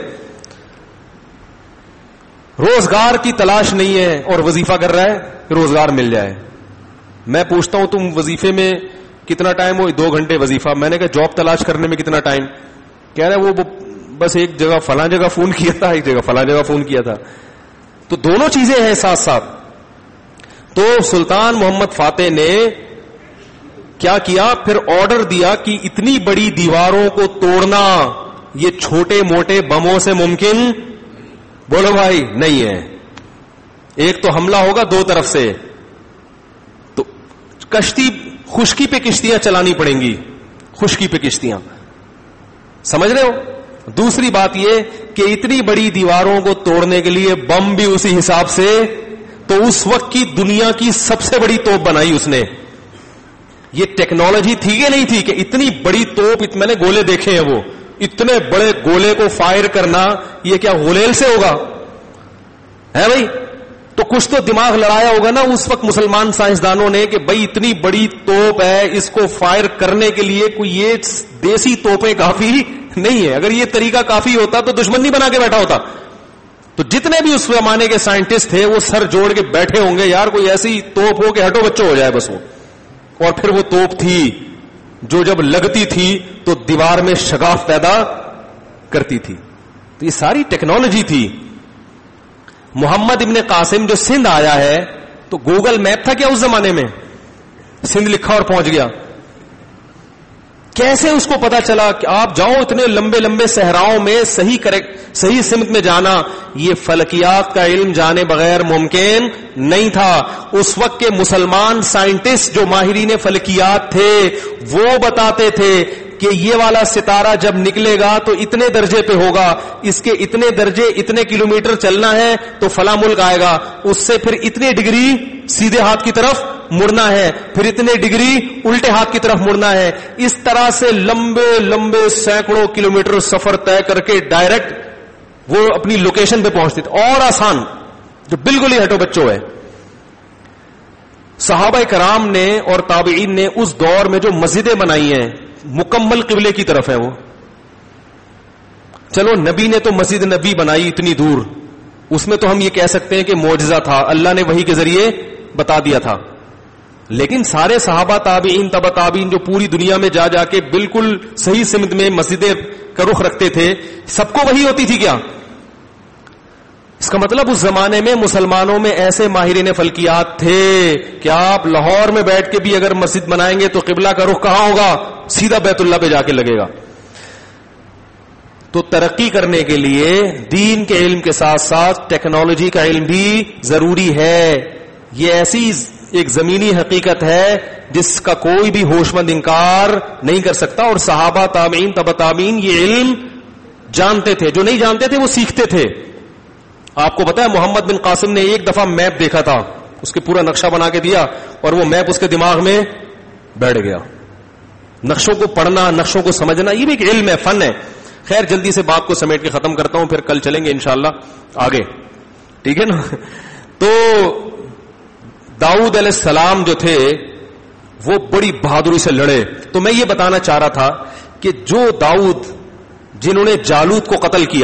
روزگار کی تلاش نہیں ہے اور وظیفہ کر رہا ہے کہ روزگار مل جائے. میں پوچھتا ہوں تم وظیفے میں کتنا ٹائم ہو؟ دو گھنٹے وظیفہ. میں نے کہا جاب تلاش کرنے میں کتنا ٹائم؟ کہہ رہا ہے وہ بس ایک جگہ فلاں جگہ فون کیا تھا, ایک جگہ فلاں جگہ فون کیا تھا. تو دونوں چیزیں ہیں ساتھ ساتھ. تو سلطان محمد فاتح نے کیا کیا, پھر آرڈر دیا کہ اتنی بڑی دیواروں کو توڑنا یہ چھوٹے موٹے بموں سے ممکن, بولو بھائی, نہیں ہے. ایک تو حملہ ہوگا دو طرف سے, تو کشتی خشکی پہ کشتیاں چلانی پڑیں گی, خشکی پہ کشتیاں, سمجھ رہے ہو. دوسری بات یہ کہ اتنی بڑی دیواروں کو توڑنے کے لیے بم بھی اسی حساب سے, تو اس وقت کی دنیا کی سب سے بڑی توپ بنائی اس نے. یہ ٹیکنالوجی تھی کہ نہیں تھی کہ اتنی بڑی توپ, میں نے گولے دیکھے ہیں, وہ اتنے بڑے گولے کو فائر کرنا یہ کیا غلیل سے ہوگا ہے بھائی؟ تو کچھ تو دماغ لڑایا ہوگا نا اس وقت مسلمان سائنسدانوں نے کہ بھائی اتنی بڑی توپ ہے, اس کو فائر کرنے کے لیے کوئی یہ دیسی توپیں کافی نہیں ہے. اگر یہ طریقہ کافی ہوتا تو دشمن نہیں بنا کے بیٹھا ہوتا. تو جتنے بھی اس زمانے کے سائنٹسٹ تھے وہ سر جوڑ کے بیٹھے ہوں گے, یار کوئی ایسی توپ ہو کہ ہٹو بچوں ہو جائے بس وہ. اور پھر وہ توپ تھی جو جب لگتی تھی تو دیوار میں شگاف پیدا کرتی تھی. تو یہ ساری ٹیکنالوجی تھی. محمد ابن قاسم جو سندھ آیا ہے تو گوگل میپ تھا کیا اس زمانے میں؟ سندھ لکھا اور پہنچ گیا. کیسے اس کو پتا چلا کہ آپ جاؤ اتنے لمبے لمبے صحراؤں میں صحیح کریکٹ صحیح سمت میں جانا؟ یہ فلکیات کا علم جانے بغیر ممکن نہیں تھا. اس وقت کے مسلمان سائنٹسٹ جو ماہرین فلکیات تھے وہ بتاتے تھے کہ یہ والا ستارہ جب نکلے گا تو اتنے درجے پہ ہوگا, اس کے اتنے درجے اتنے کلومیٹر چلنا ہے تو فلاں ملک آئے گا, اس سے پھر اتنے ڈگری سیدھے ہاتھ کی طرف مڑنا ہے, پھر اتنے ڈگری الٹے ہاتھ کی طرف مڑنا ہے. اس طرح سے لمبے لمبے سینکڑوں کلومیٹر سفر طے کر کے ڈائریکٹ وہ اپنی لوکیشن پہ پہنچتے تھے. اور آسان, جو بالکل ہی ہٹو بچوں ہے. صحابہ کرام نے اور تابعین نے اس دور میں جو مسجدیں بنائی ہیں مکمل قبلے کی طرف ہے. وہ چلو نبی نے تو مسجد نبی بنائی اتنی دور, اس میں تو ہم یہ کہہ سکتے ہیں کہ معجزہ تھا, اللہ نے وحی کے ذریعے بتا دیا تھا. لیکن سارے صحابہ تابعین تبع تابعین جو پوری دنیا میں جا جا کے بالکل صحیح سمت میں مسجدیں کا رخ رکھتے تھے, سب کو وحی ہوتی تھی کیا؟ اس کا مطلب اس زمانے میں مسلمانوں میں ایسے ماہرین فلکیات تھے کہ آپ لاہور میں بیٹھ کے بھی اگر مسجد بنائیں گے تو قبلہ کا رخ کہاں ہوگا؟ سیدھا بیت اللہ پہ جا کے لگے گا. تو ترقی کرنے کے لیے دین کے علم کے ساتھ ساتھ ٹیکنالوجی کا علم بھی ضروری ہے. یہ ایسی ایک زمینی حقیقت ہے جس کا کوئی بھی ہوش مند انکار نہیں کر سکتا. اور صحابہ تابعین تبع تابعین یہ علم جانتے تھے, جو نہیں جانتے تھے وہ سیکھتے تھے. آپ کو پتا ہے محمد بن قاسم نے ایک دفعہ میپ دیکھا تھا, اس کے پورا نقشہ بنا کے دیا اور وہ میپ اس کے دماغ میں بیٹھ گیا. نقشوں کو پڑھنا, نقشوں کو سمجھنا, یہ بھی ایک علم ہے, فن ہے. خیر جلدی سے بات کو سمیٹ کے ختم کرتا ہوں, پھر کل چلیں گے انشاءاللہ آگے, ٹھیک ہے نا. تو داؤد علیہ السلام جو تھے وہ بڑی بہادری سے لڑے. تو میں یہ بتانا چاہ رہا تھا کہ جو داؤد جنہوں نے جالوت کو قتل کیا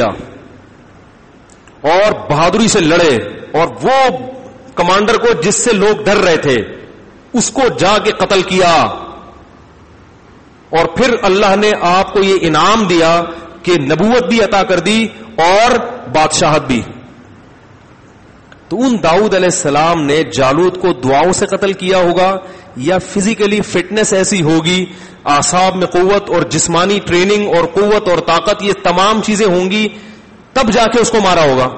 اور بہادری سے لڑے, اور وہ کمانڈر کو جس سے لوگ ڈر رہے تھے اس کو جا کے قتل کیا, اور پھر اللہ نے آپ کو یہ انعام دیا کہ نبوت بھی عطا کر دی اور بادشاہت بھی. تو ان داؤد علیہ السلام نے جالوت کو دعاؤں سے قتل کیا ہوگا یا فزیکلی فٹنس ایسی ہوگی, اعصاب میں قوت اور جسمانی ٹریننگ اور قوت اور طاقت, یہ تمام چیزیں ہوں گی, تب جا کے اس کو مارا ہوگا.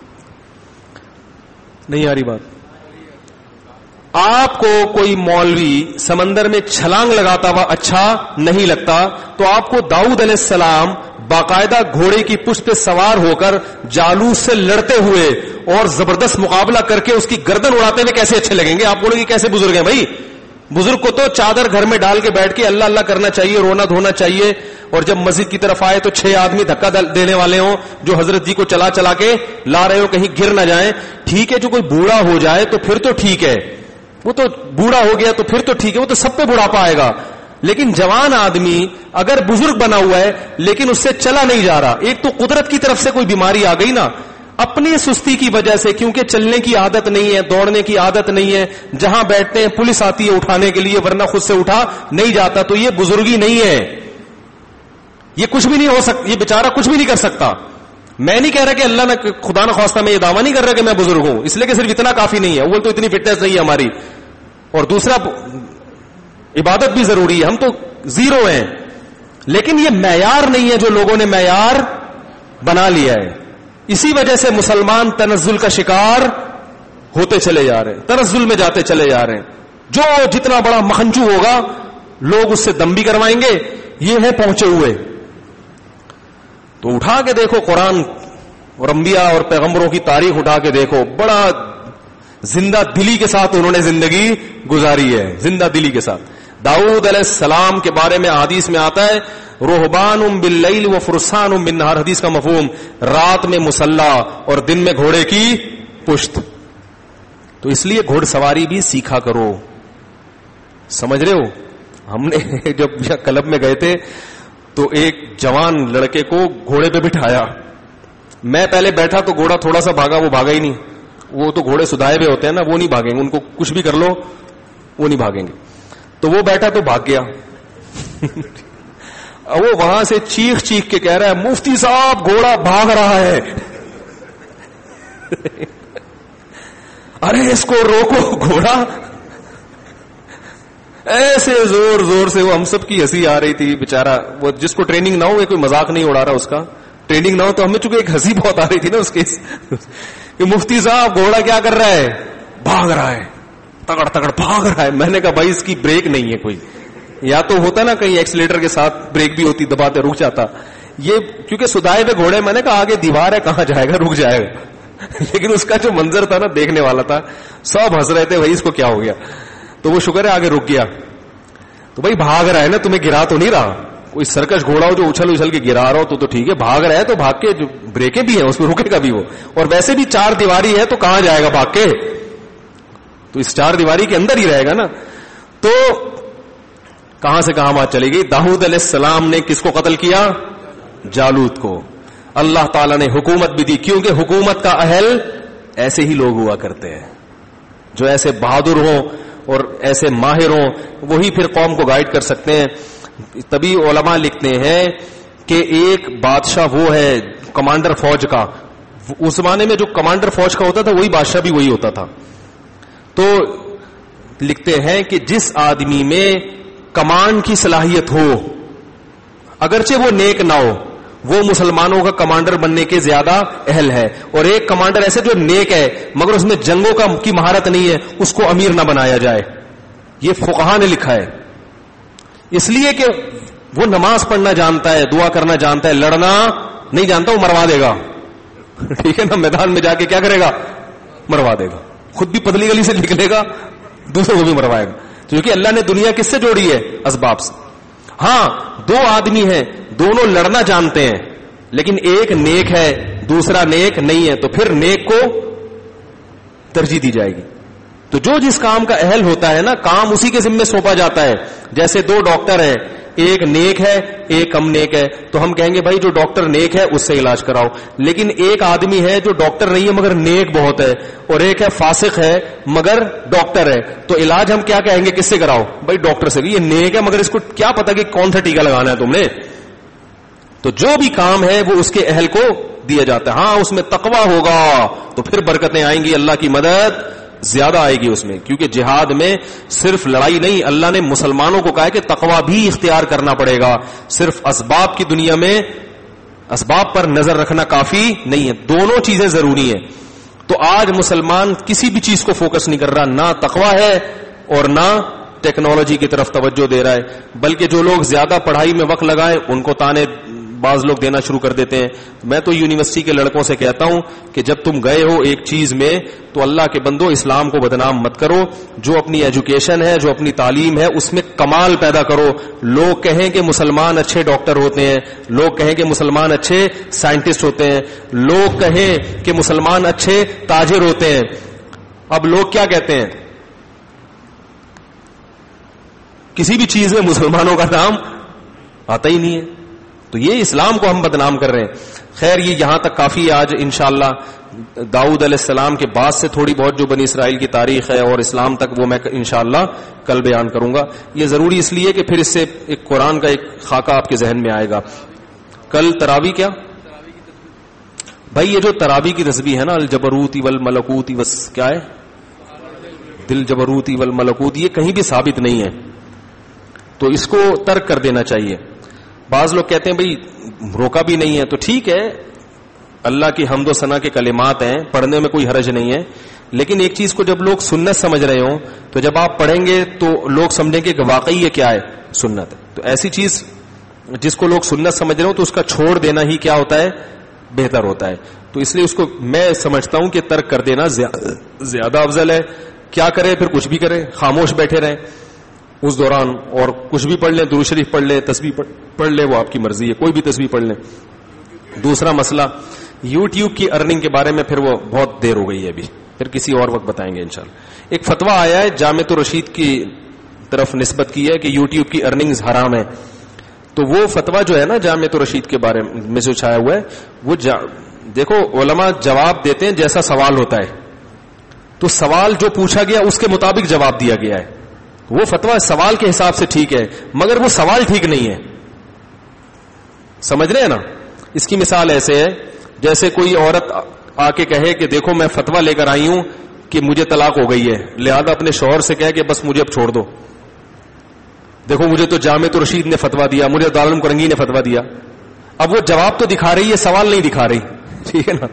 نہیں آ رہی بات؟ آپ کو کوئی مولوی سمندر میں چھلانگ لگاتا ہوا اچھا نہیں لگتا, تو آپ کو داؤد علیہ السلام باقاعدہ گھوڑے کی پشت پہ سوار ہو کر جالوت سے لڑتے ہوئے اور زبردست مقابلہ کر کے اس کی گردن اڑاتے ہوئے کیسے اچھے لگیں گے؟ آپ بولو گے کیسے بزرگ ہیں بھائی. بزرگ کو تو چادر گھر میں ڈال کے بیٹھ کے اللہ اللہ کرنا چاہیے, رونا دھونا چاہیے, اور جب مسجد کی طرف آئے تو چھ آدمی دھکا دینے والے ہوں جو حضرت جی کو چلا چلا کے لا رہے ہو, کہیں گر نہ جائیں. ٹھیک ہے جو کوئی بوڑھا ہو جائے تو پھر تو ٹھیک ہے, وہ تو بوڑھا ہو گیا تو پھر تو ٹھیک ہے, وہ تو سب پہ بڑھاپا آئے گا. لیکن جوان آدمی اگر بزرگ بنا ہوا ہے لیکن اس سے چلا نہیں جا رہا, ایک تو قدرت کی طرف سے کوئی بیماری آ گئی نا, اپنی سستی کی وجہ سے, کیونکہ چلنے کی عادت نہیں ہے, دوڑنے کی عادت نہیں ہے, جہاں بیٹھتے ہیں پولیس آتی ہے اٹھانے کے لیے ورنہ خود سے اٹھا نہیں جاتا, تو یہ بزرگی نہیں ہے, یہ کچھ بھی نہیں ہو سکتا, یہ بیچارہ کچھ بھی نہیں کر سکتا. میں نہیں کہہ رہا کہ اللہ نے خدا نہ خواستہ میں یہ دعویٰ نہیں کر رہا کہ میں بزرگ ہوں, اس لیے کہ صرف اتنا کافی نہیں ہے, وہ تو اتنی فٹنس نہیں ہے ہماری, اور دوسرا عبادت بھی ضروری ہے, ہم تو زیرو ہیں. لیکن یہ معیار نہیں ہے جو لوگوں نے معیار بنا لیا ہے. اسی وجہ سے مسلمان تنزل کا شکار ہوتے چلے جا رہے ہیں, تنزل میں جاتے چلے جا رہے ہیں. جو جتنا بڑا مخنجو ہوگا لوگ اس سے دم بھی کروائیں گے, یہ ہے پہنچے ہوئے. تو اٹھا کے دیکھو قرآن اور انبیاء اور پیغمبروں کی تاریخ اٹھا کے دیکھو, بڑا زندہ دلی کے ساتھ انہوں نے زندگی گزاری ہے, زندہ دلی کے ساتھ. داؤد علیہ السلام کے بارے میں حدیث میں آتا ہے رہبان باللیل و فرسان بالنہار, حدیث کا مفہوم رات میں مسلح اور دن میں گھوڑے کی پشت. تو اس لیے گھوڑ سواری بھی سیکھا کرو, سمجھ رہے ہو. ہم نے جب کلب میں گئے تھے تو ایک جوان لڑکے کو گھوڑے پہ بٹھایا, میں پہلے بیٹھا تو گھوڑا تھوڑا سا بھاگا, وہ بھاگا ہی نہیں. وہ تو گھوڑے سدھائے ہوئے ہوتے ہیں نا, وہ نہیں بھاگیں گے, ان کو کچھ بھی کر لو وہ نہیں بھاگیں گے. تو وہ بیٹھا تو بھاگ گیا. وہ وہاں سے چیخ چیخ کے کہہ رہا ہے مفتی صاحب گھوڑا بھاگ رہا ہے, ارے اس کو روکو گھوڑا. ایسے زور زور سے, وہ ہم سب کی ہنسی آ رہی تھی. بیچارہ وہ جس کو ٹریننگ نہ ہو, یہ کوئی مذاق نہیں اڑا رہا, اس کا ٹریننگ نہ ہو تو ہمیں چونکہ ایک ہنسی بہت آ رہی تھی نا اس کے, کہ مفتی صاحب گھوڑا کیا کر رہا ہے, بھاگ رہا ہے, تگڑ تگڑ بھاگ رہا ہے. میں نے کہا بھائی اس کی بریک نہیں ہے کوئی, یا تو ہوتا نا کہیں ایکسیلیٹر کے ساتھ بریک بھی ہوتی, دباتے رک جاتا. یہ کیونکہ سدائے پہ گھوڑے, میں نے کہا آگے دیوار ہے کہاں جائے گا, رک جائے گا. لیکن اس کا جو منظر تھا نا دیکھنے والا تھا, سب ہنس رہے تھے بھائی اس کو کیا ہو گیا. تو وہ شکر ہے آگے رک گیا. تو بھائی بھاگ رہا ہے نا, تمہیں گرا تو نہیں رہا, کوئی سرکش گھوڑا ہو جو اچھل اچھل کے گرا رہا ہو تو تو ٹھیک ہے, بھاگ رہا ہے تو بھاگ کے جو بریکیں بھی ہیں اس میں رکے گا بھی وہ, اور ویسے بھی چار دیواری ہے تو کہاں جائے گا بھاگ کے, تو اس چار دیواری کے اندر ہی رہے گا نا. تو کہاں سے کہاں بات چلے گئی. داؤد علیہ السلام نے کس کو قتل کیا؟ جالوت کو. اللہ تعالیٰ نے حکومت بھی دی, کیونکہ حکومت کا اہل ایسے ہی لوگ ہوا کرتے ہیں جو ایسے بہادر ہوں اور ایسے ماہر ہوں, وہی پھر قوم کو گائیڈ کر سکتے ہیں. تبھی علماء لکھتے ہیں کہ ایک بادشاہ وہ ہے کمانڈر فوج کا, اس زمانے میں جو کمانڈر فوج کا ہوتا تھا وہی بادشاہ بھی وہی ہوتا تھا. تو لکھتے ہیں کہ جس آدمی میں کمانڈ کی صلاحیت ہو, اگرچہ وہ نیک نہ ہو, وہ مسلمانوں کا کمانڈر بننے کے زیادہ اہل ہے. اور ایک کمانڈر ایسے جو نیک ہے مگر اس میں جنگوں کا کی مہارت نہیں ہے, اس کو امیر نہ بنایا جائے. یہ فقہا نے لکھا ہے. اس لیے کہ وہ نماز پڑھنا جانتا ہے, دعا کرنا جانتا ہے, لڑنا نہیں جانتا, وہ مروا دے گا. ٹھیک ہے نا, میدان میں جا کے کیا کرے گا؟ مروا دے گا. خود بھی پتلی گلی سے نکلے گا, دوسروں کو بھی مروائے گا. کیونکہ اللہ نے دنیا کس سے جوڑی ہے؟ اسباب سے. ہاں دو آدمی ہیں, دونوں لڑنا جانتے ہیں, لیکن ایک نیک ہے دوسرا نیک نہیں ہے, تو پھر نیک کو ترجیح دی جائے گی. تو جو جس کام کا اہل ہوتا ہے نا, کام اسی کے ذمہ سونپا جاتا ہے. جیسے دو ڈاکٹر ہیں, ایک نیک ہے ایک کم نیک ہے, تو ہم کہیں گے بھائی جو ڈاکٹر نیک ہے اس سے علاج کراؤ. لیکن ایک آدمی ہے جو ڈاکٹر نہیں ہے مگر نیک بہت ہے, اور ایک ہے فاسق ہے مگر ڈاکٹر ہے, تو علاج ہم کیا کہیں گے, کس سے کراؤ؟ بھائی ڈاکٹر سے. یہ نیک ہے مگر اس کو کیا پتا کہ کون سا ٹیکا لگانا ہے تم نے. تو جو بھی کام ہے وہ اس کے اہل کو دیا جاتا ہے. ہاں اس میں تقویٰ ہوگا تو پھر برکتیں آئیں گی, اللہ کی مدد زیادہ آئے گی اس میں. کیونکہ جہاد میں صرف لڑائی نہیں, اللہ نے مسلمانوں کو کہا ہے کہ تقویٰ بھی اختیار کرنا پڑے گا. صرف اسباب کی دنیا میں اسباب پر نظر رکھنا کافی نہیں ہے, دونوں چیزیں ضروری ہیں. تو آج مسلمان کسی بھی چیز کو فوکس نہیں کر رہا, نہ تقویٰ ہے اور نہ ٹیکنالوجی کی طرف توجہ دے رہا ہے, بلکہ جو لوگ زیادہ پڑھائی میں وقت لگائیں ان کو تانے بعض لوگ دینا شروع کر دیتے ہیں. میں تو یونیورسٹی کے لڑکوں سے کہتا ہوں کہ جب تم گئے ہو ایک چیز میں تو اللہ کے بندو اسلام کو بدنام مت کرو. جو اپنی ایجوکیشن ہے, جو اپنی تعلیم ہے, اس میں کمال پیدا کرو. لوگ کہیں کہ مسلمان اچھے ڈاکٹر ہوتے ہیں, لوگ کہیں کہ مسلمان اچھے سائنٹسٹ ہوتے ہیں, لوگ کہیں کہ مسلمان اچھے تاجر ہوتے ہیں. اب لوگ کیا کہتے ہیں, کسی بھی چیز میں مسلمانوں کا نام آتا ہی نہیں ہے. تو یہ اسلام کو ہم بدنام کر رہے ہیں. خیر یہ یہاں تک کافی ہے. آج انشاءاللہ داؤد علیہ السلام کے بعد سے تھوڑی بہت جو بنی اسرائیل کی تاریخ ہے اور اسلام تک وہ میں انشاءاللہ کل بیان کروں گا. یہ ضروری اس لیے کہ پھر اس سے ایک قرآن کا ایک خاکہ آپ کے ذہن میں آئے گا. کل تراوی کیا بھائی, یہ جو تراوی کی تسبیح ہے نا, الجبروتی والملکوتی بس کیا ہے, دل جبروتی والملکوت, یہ کہیں بھی ثابت نہیں ہے, تو اس کو ترک کر دینا چاہیے. بعض لوگ کہتے ہیں بھئی روکا بھی نہیں ہے, تو ٹھیک ہے, اللہ کی حمد و ثنا کے کلمات ہیں, پڑھنے میں کوئی حرج نہیں ہے. لیکن ایک چیز کو جب لوگ سنت سمجھ رہے ہوں تو جب آپ پڑھیں گے تو لوگ سمجھیں گے کہ واقعی یہ کیا ہے, سنت ہے. تو ایسی چیز جس کو لوگ سنت سمجھ رہے ہوں تو اس کا چھوڑ دینا ہی کیا ہوتا ہے, بہتر ہوتا ہے. تو اس لیے اس کو میں سمجھتا ہوں کہ ترک کر دینا زیادہ افضل ہے. کیا کرے پھر, کچھ بھی کرے, خاموش بیٹھے رہیں اس دوران, اور کچھ بھی پڑھ لیں, درود شریف پڑھ لیں, تسبیح پڑھ لیں, وہ آپ کی مرضی ہے, کوئی بھی تسبیح پڑھ لیں. دوسرا مسئلہ یوٹیوب کی ارننگ کے بارے میں, پھر وہ بہت دیر ہو گئی ہے ابھی, پھر کسی اور وقت بتائیں گے انشاءاللہ. ایک فتویٰ آیا ہے جامعۃ الرشید کی طرف نسبت کی ہے کہ یوٹیوب کی ارننگز حرام ہے. تو وہ فتویٰ جو ہے نا جامعۃ الرشید کے بارے میں جو چھایا ہوا ہے, وہ جا... دیکھو علماء جواب دیتے ہیں جیسا سوال ہوتا ہے, تو سوال جو پوچھا گیا اس کے مطابق جواب دیا گیا ہے. وہ فتویٰ سوال کے حساب سے ٹھیک ہے, مگر وہ سوال ٹھیک نہیں ہے. سمجھ رہے ہیں نا. اس کی مثال ایسے ہے جیسے کوئی عورت آ کے کہے کہ دیکھو میں فتویٰ لے کر آئی ہوں کہ مجھے طلاق ہو گئی ہے, لہذا اپنے شوہر سے کہے کہ بس مجھے اب چھوڑ دو. دیکھو مجھے تو جامعۃ الرشید نے فتویٰ دیا, مجھے دارالعلوم کرنگی نے فتویٰ دیا. اب وہ جواب تو دکھا رہی ہے, سوال نہیں دکھا رہی. ٹھیک ہے نا.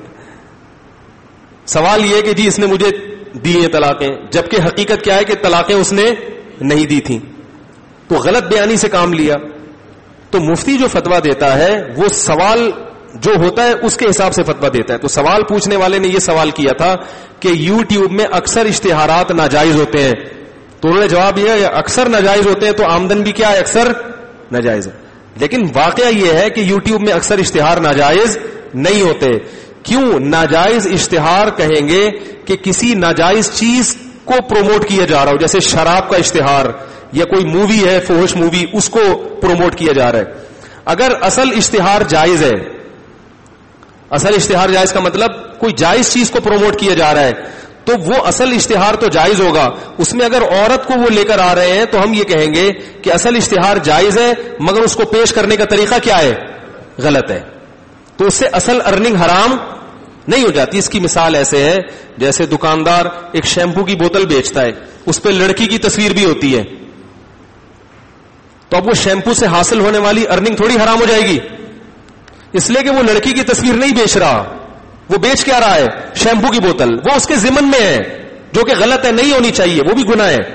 سوال یہ کہ جی اس نے مجھے دی ہیں طلاقیں, جبکہ حقیقت کیا ہے کہ طلاقیں اس نے نہیں دی تھیں. تو غلط بیانی سے کام لیا. تو مفتی جو فتویٰ دیتا ہے وہ سوال جو ہوتا ہے اس کے حساب سے فتویٰ دیتا ہے. تو سوال پوچھنے والے نے یہ سوال کیا تھا کہ یوٹیوب میں اکثر اشتہارات ناجائز ہوتے ہیں. تو انہوں نے جواب دیا اکثر ناجائز ہوتے ہیں تو آمدن بھی کیا ہے, اکثر ناجائز ہے. لیکن واقعہ یہ ہے کہ یوٹیوب میں اکثر اشتہار ناجائز نہیں ہوتے. کیوں ناجائز اشتہار کہیں گے؟ کہ کسی ناجائز چیز کو پروموٹ کیا جا رہا ہو, جیسے شراب کا اشتہار یا کوئی مووی ہے فحش مووی, اس کو پروموٹ کیا جا رہا ہے. اگر اصل اشتہار جائز ہے, اصل اشتہار جائز کا مطلب کوئی جائز چیز کو پروموٹ کیا جا رہا ہے, تو وہ اصل اشتہار تو جائز ہوگا. اس میں اگر عورت کو وہ لے کر آ رہے ہیں تو ہم یہ کہیں گے کہ اصل اشتہار جائز ہے مگر اس کو پیش کرنے کا طریقہ کیا ہے, غلط ہے. تو اس سے اصل ارننگ حرام نہیں ہو جاتی. اس کی مثال ایسے ہے جیسے دکاندار ایک شیمپو کی بوتل بیچتا ہے, اس پہ لڑکی کی تصویر بھی ہوتی ہے, تو اب وہ شیمپو سے حاصل ہونے والی ارننگ تھوڑی حرام ہو جائے گی, اس لیے کہ وہ لڑکی کی تصویر نہیں بیچ رہا, وہ بیچ کیا رہا ہے, شیمپو کی بوتل. وہ اس کے ضمن میں ہے جو کہ غلط ہے, نہیں ہونی چاہیے, وہ بھی گناہ ہے,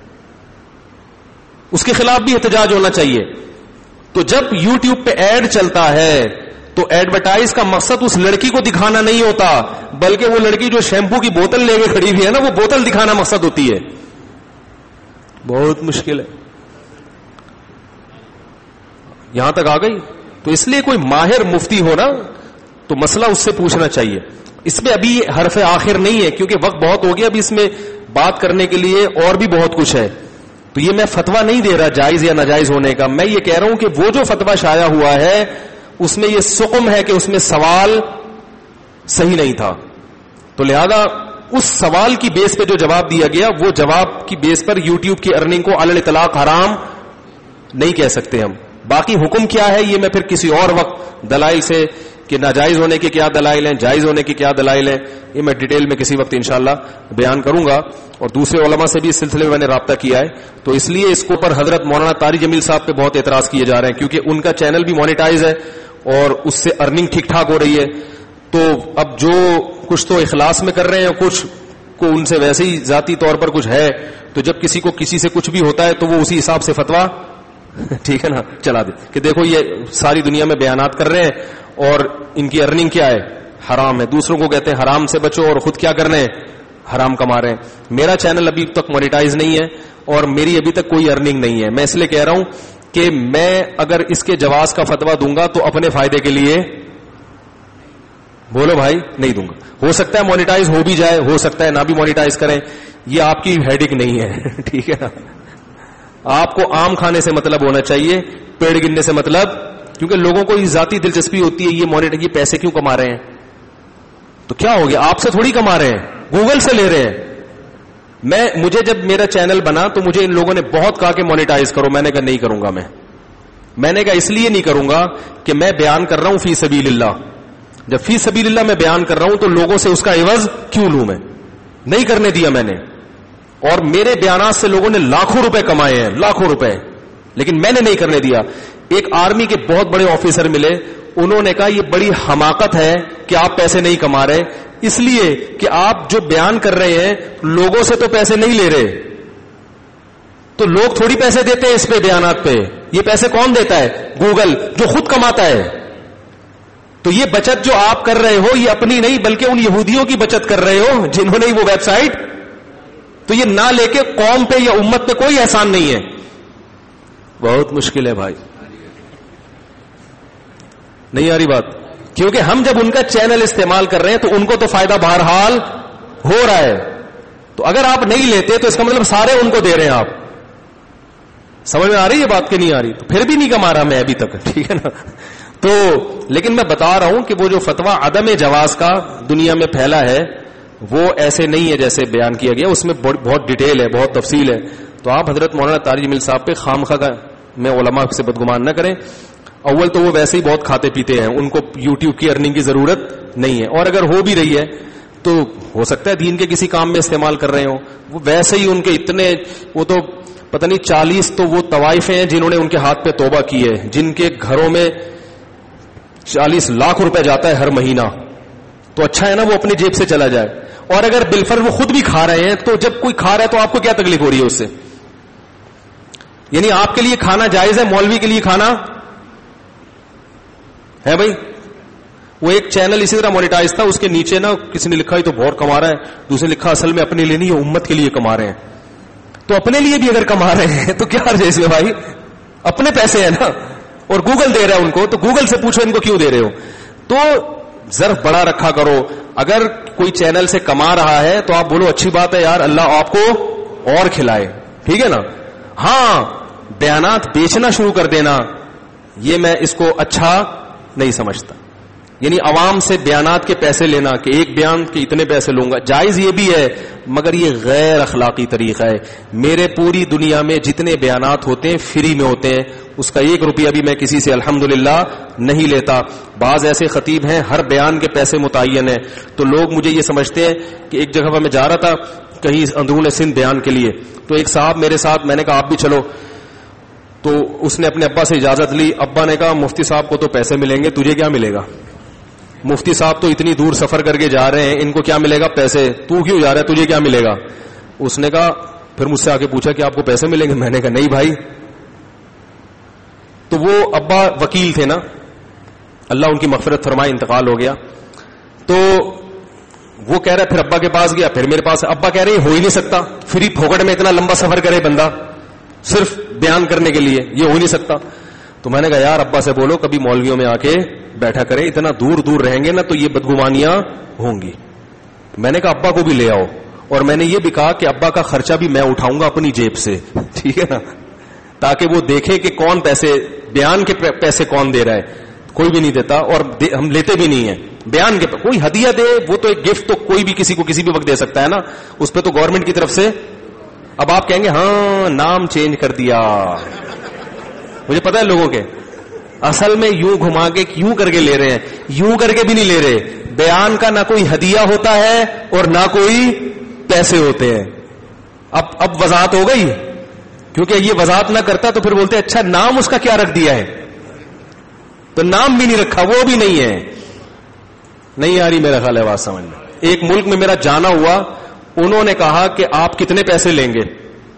اس کے خلاف بھی احتجاج ہونا چاہیے. تو جب یوٹیوب پہ ایڈ چلتا ہے تو ایڈورٹائز کا مقصد اس لڑکی کو دکھانا نہیں ہوتا, بلکہ وہ لڑکی جو شیمپو کی بوتل لے کے کھڑی ہوئی ہے نا, وہ بوتل دکھانا مقصد ہوتی ہے. بہت مشکل ہے, یہاں تک آ گئی. تو اس لیے کوئی ماہر مفتی ہو نا تو مسئلہ اس سے پوچھنا چاہیے. اس میں ابھی حرف آخر نہیں ہے کیونکہ وقت بہت ہو گیا, ابھی اس میں بات کرنے کے لیے اور بھی بہت کچھ ہے. تو یہ میں فتویٰ نہیں دے رہا جائز یا ناجائز ہونے کا, میں یہ کہہ رہا ہوں کہ وہ جو فتویٰ شائع ہوا ہے اس میں یہ سقم ہے کہ اس میں سوال صحیح نہیں تھا. تو لہذا اس سوال کی بیس پہ جو جواب دیا گیا, وہ جواب کی بیس پر یوٹیوب کی ارننگ کو علی الاطلاق حرام نہیں کہہ سکتے ہم. باقی حکم کیا ہے یہ میں پھر کسی اور وقت دلائل سے, کہ ناجائز ہونے کے کیا دلائل ہیں, جائز ہونے کے کیا دلائل ہیں, یہ میں ڈیٹیل میں کسی وقت انشاءاللہ بیان کروں گا. اور دوسرے علماء سے بھی اس سلسلے میں میں نے رابطہ کیا ہے. تو اس لیے اس کے اوپر حضرت مولانا طاری جمیل صاحب پہ بہت اعتراض کیے جا رہے ہیں, کیونکہ ان کا چینل بھی مانیٹائز ہے اور اس سے ارننگ ٹھیک ٹھاک ہو رہی ہے. تو اب جو کچھ تو اخلاص میں کر رہے ہیں, کچھ کو ان سے ویسے ہی ذاتی طور پر کچھ ہے, تو جب کسی کو کسی سے کچھ بھی ہوتا ہے تو وہ اسی حساب سے فتویٰ ٹھیک ہے نا چلا دے کہ دیکھو یہ ساری دنیا میں بیانات کر رہے ہیں اور ان کی ارننگ کیا ہے, حرام ہے. دوسروں کو کہتے ہیں حرام سے بچو اور خود کیا کر رہے ہیں, حرام کما رہے ہیں. میرا چینل ابھی تک مانیٹائز نہیں ہے اور میری ابھی تک کوئی ارننگ نہیں ہے. میں اس لیے کہہ رہا ہوں کہ میں اگر اس کے جواز کا فتویٰ دوں گا تو اپنے فائدے کے لیے, بولو بھائی, نہیں دوں گا. ہو سکتا ہے مانیٹائز ہو بھی جائے, ہو سکتا ہے نہ بھی مانیٹائز کریں, یہ آپ کی ہیڈک نہیں ہے ٹھیک ہے نا. آپ کو آم کھانے سے مطلب ہونا چاہیے, پیڑ گننے سے مطلب, کیونکہ لوگوں کو ذاتی دلچسپی ہوتی ہے یہ مانیٹر, یہ پیسے کیوں کما رہے ہیں, تو کیا ہو گیا, آپ سے تھوڑی کما رہے ہیں, گوگل سے لے رہے ہیں. میں مجھے جب میرا چینل بنا تو مجھے ان لوگوں نے بہت کہا کہ مانیٹائز کرو, میں نے کہا نہیں کروں گا. میں میں نے کہا اس لیے نہیں کروں گا کہ میں بیان کر رہا ہوں فی سبیل اللہ. جب فی سبیل اللہ میں بیان کر رہا ہوں تو لوگوں سے اس کا عوض کیوں لوں, میں نہیں کرنے دیا میں نے. اور میرے بیانات سے لوگوں نے لاکھوں روپے کمائے ہیں, لاکھوں روپے, لیکن میں نے نہیں کرنے دیا. ایک آرمی کے بہت بڑے آفیسر ملے, انہوں نے کہا یہ بڑی حماقت ہے کہ آپ پیسے نہیں کما رہے, اس لیے کہ آپ جو بیان کر رہے ہیں لوگوں سے تو پیسے نہیں لے رہے, تو لوگ تھوڑی پیسے دیتے ہیں اس پہ بیانات پہ, یہ پیسے کون دیتا ہے, گوگل جو خود کماتا ہے. تو یہ بچت جو آپ کر رہے ہو یہ اپنی نہیں بلکہ ان یہودیوں کی بچت کر رہے ہو جنہوں نے وہ ویب سائٹ, تو یہ نہ لے کے قوم پہ یا امت پہ کوئی احسان نہیں ہے. بہت مشکل ہے بھائی, نہیں آ رہی بات, کیونکہ ہم جب ان کا چینل استعمال کر رہے ہیں تو ان کو تو فائدہ بہرحال ہو رہا ہے. تو اگر آپ نہیں لیتے تو اس کا مطلب سارے ان کو دے رہے ہیں آپ. سمجھ میں آ رہی ہے بات کہ نہیں آ رہی؟ تو پھر بھی نہیں کما رہا میں ابھی تک, ٹھیک ہے نا. تو لیکن میں بتا رہا ہوں کہ وہ جو فتویٰ عدم جواز کا دنیا میں پھیلا ہے وہ ایسے نہیں ہے جیسے بیان کیا گیا, اس میں بہت ڈیٹیل ہے, بہت تفصیل ہے. تو آپ حضرت مولانا طاری جمیل صاحب پہ خام خواہ میں علماء سے بدگمان نہ کریں. اول تو وہ ویسے ہی بہت کھاتے پیتے ہیں, ان کو یوٹیوب کی ارننگ کی ضرورت نہیں ہے, اور اگر ہو بھی رہی ہے تو ہو سکتا ہے دین کے کسی کام میں استعمال کر رہے ہوں. وہ ویسے ہی ان کے اتنے, وہ تو پتہ نہیں چالیس تو وہ طوائفیں ہیں جنہوں نے ان کے ہاتھ پہ توبہ کی ہے, جن کے گھروں میں چالیس لاکھ روپے جاتا ہے ہر مہینہ. تو اچھا ہے نا وہ اپنی جیب سے چلا جائے. اور اگر بالفرض وہ خود بھی کھا رہے ہیں تو جب کوئی کھا رہا ہے تو آپ کو کیا تکلیف ہو رہی ہے اس سے؟ یعنی آپ کے لیے کھانا جائز ہے, مولوی کے لیے کھانا ہے بھائی. وہ ایک چینل اسی طرح مونیٹائز تھا, اس کے نیچے نا کسی نے لکھا ہی تو بہت کما رہا ہے, دوسرے نے لکھا اصل میں اپنے لیے نہیں, امت کے لیے کما رہے ہیں. تو اپنے لیے بھی اگر کما رہے ہیں تو کیا حرج ہے اس میں بھائی, اپنے پیسے ہیں نا, اور گوگل دے رہا ہے ان کو, تو گوگل سے پوچھو ان کو کیوں دے رہے ہو. تو ظرف بڑا رکھا کرو. اگر کوئی چینل سے کما رہا ہے تو آپ بولو اچھی بات ہے یار, اللہ آپ کو اور کھلائے, ٹھیک ہے نا. ہاں, بیانات بیچنا شروع کر دینا, یہ میں اس کو اچھا نہیں سمجھتا. یعنی عوام سے بیانات کے پیسے لینا کہ ایک بیان کے اتنے پیسے لوں گا, جائز یہ بھی ہے, مگر یہ غیر اخلاقی طریقہ ہے. میرے پوری دنیا میں جتنے بیانات ہوتے ہیں فری میں ہوتے ہیں, اس کا ایک روپیہ بھی میں کسی سے الحمدللہ نہیں لیتا. بعض ایسے خطیب ہیں ہر بیان کے پیسے متعین ہیں, تو لوگ مجھے یہ سمجھتے ہیں کہ ایک جگہ پر میں جا رہا تھا کہیں اندرون سندھ بیان کے لیے, تو ایک صاحب میرے ساتھ, میں نے کہا آپ بھی چلو, تو اس نے اپنے ابا سے اجازت لی. ابا نے کہا مفتی صاحب کو تو پیسے ملیں گے, تجھے کیا ملے گا, مفتی صاحب تو اتنی دور سفر کر کے جا رہے ہیں, ان کو کیا ملے گا پیسے, تو کیوں جا رہا ہے, تجھے کیا ملے گا. اس نے کہا, پھر مجھ سے آ کے پوچھا کہ آپ کو پیسے ملیں گے, میں نے کہا نہیں بھائی. تو وہ ابا وکیل تھے نا, اللہ ان کی مغفرت فرمائے, انتقال ہو گیا. تو وہ کہہ رہا ہے, پھر ابا کے پاس گیا, پھر میرے پاس. ابا کہہ رہے ہو ہی نہیں سکتا, فری پھوکٹ میں اتنا لمبا سفر کرے بندہ صرف بیان کرنے کے لیے, یہ ہو ہی نہیں سکتا. تو میں نے کہا یار ابا سے بولو کبھی مولویوں میں آ کے بیٹھا کریں, اتنا دور دور رہیں گے نا تو یہ بدگمانیاں ہوں گی. میں نے کہا ابا کو بھی لے آؤ, اور میں نے یہ بھی کہا کہ ابا کا خرچہ بھی میں اٹھاؤں گا اپنی جیب سے, ٹھیک ہے نا, تاکہ وہ دیکھے کہ کون پیسے, بیان کے پیسے کون دے رہا ہے. کوئی بھی نہیں دیتا, اور ہم لیتے بھی نہیں ہیں بیان کے. کوئی ہدیہ دے, وہ تو ایک گفٹ تو کوئی بھی کسی کو کسی بھی وقت دے سکتا ہے نا, اس پہ تو گورنمنٹ کی طرف سے. اب آپ کہیں گے ہاں نام چینج کر دیا, مجھے پتا ہے لوگوں کے اصل میں یوں گھما کے یوں کر کے لے رہے ہیں, یوں کر کے بھی نہیں لے رہے. بیان کا نہ کوئی ہدیہ ہوتا ہے اور نہ کوئی پیسے ہوتے ہیں. اب اب وضاحت ہو گئی, کیونکہ یہ وضاحت نہ کرتا تو پھر بولتے اچھا نام اس کا کیا رکھ دیا ہے, تو نام بھی نہیں رکھا, وہ بھی نہیں ہے. نہیں آ رہی میرا خیال ہے بات سمجھ میں. ایک ملک میں میرا جانا ہوا, انہوں نے کہا کہ آپ کتنے پیسے لیں گے.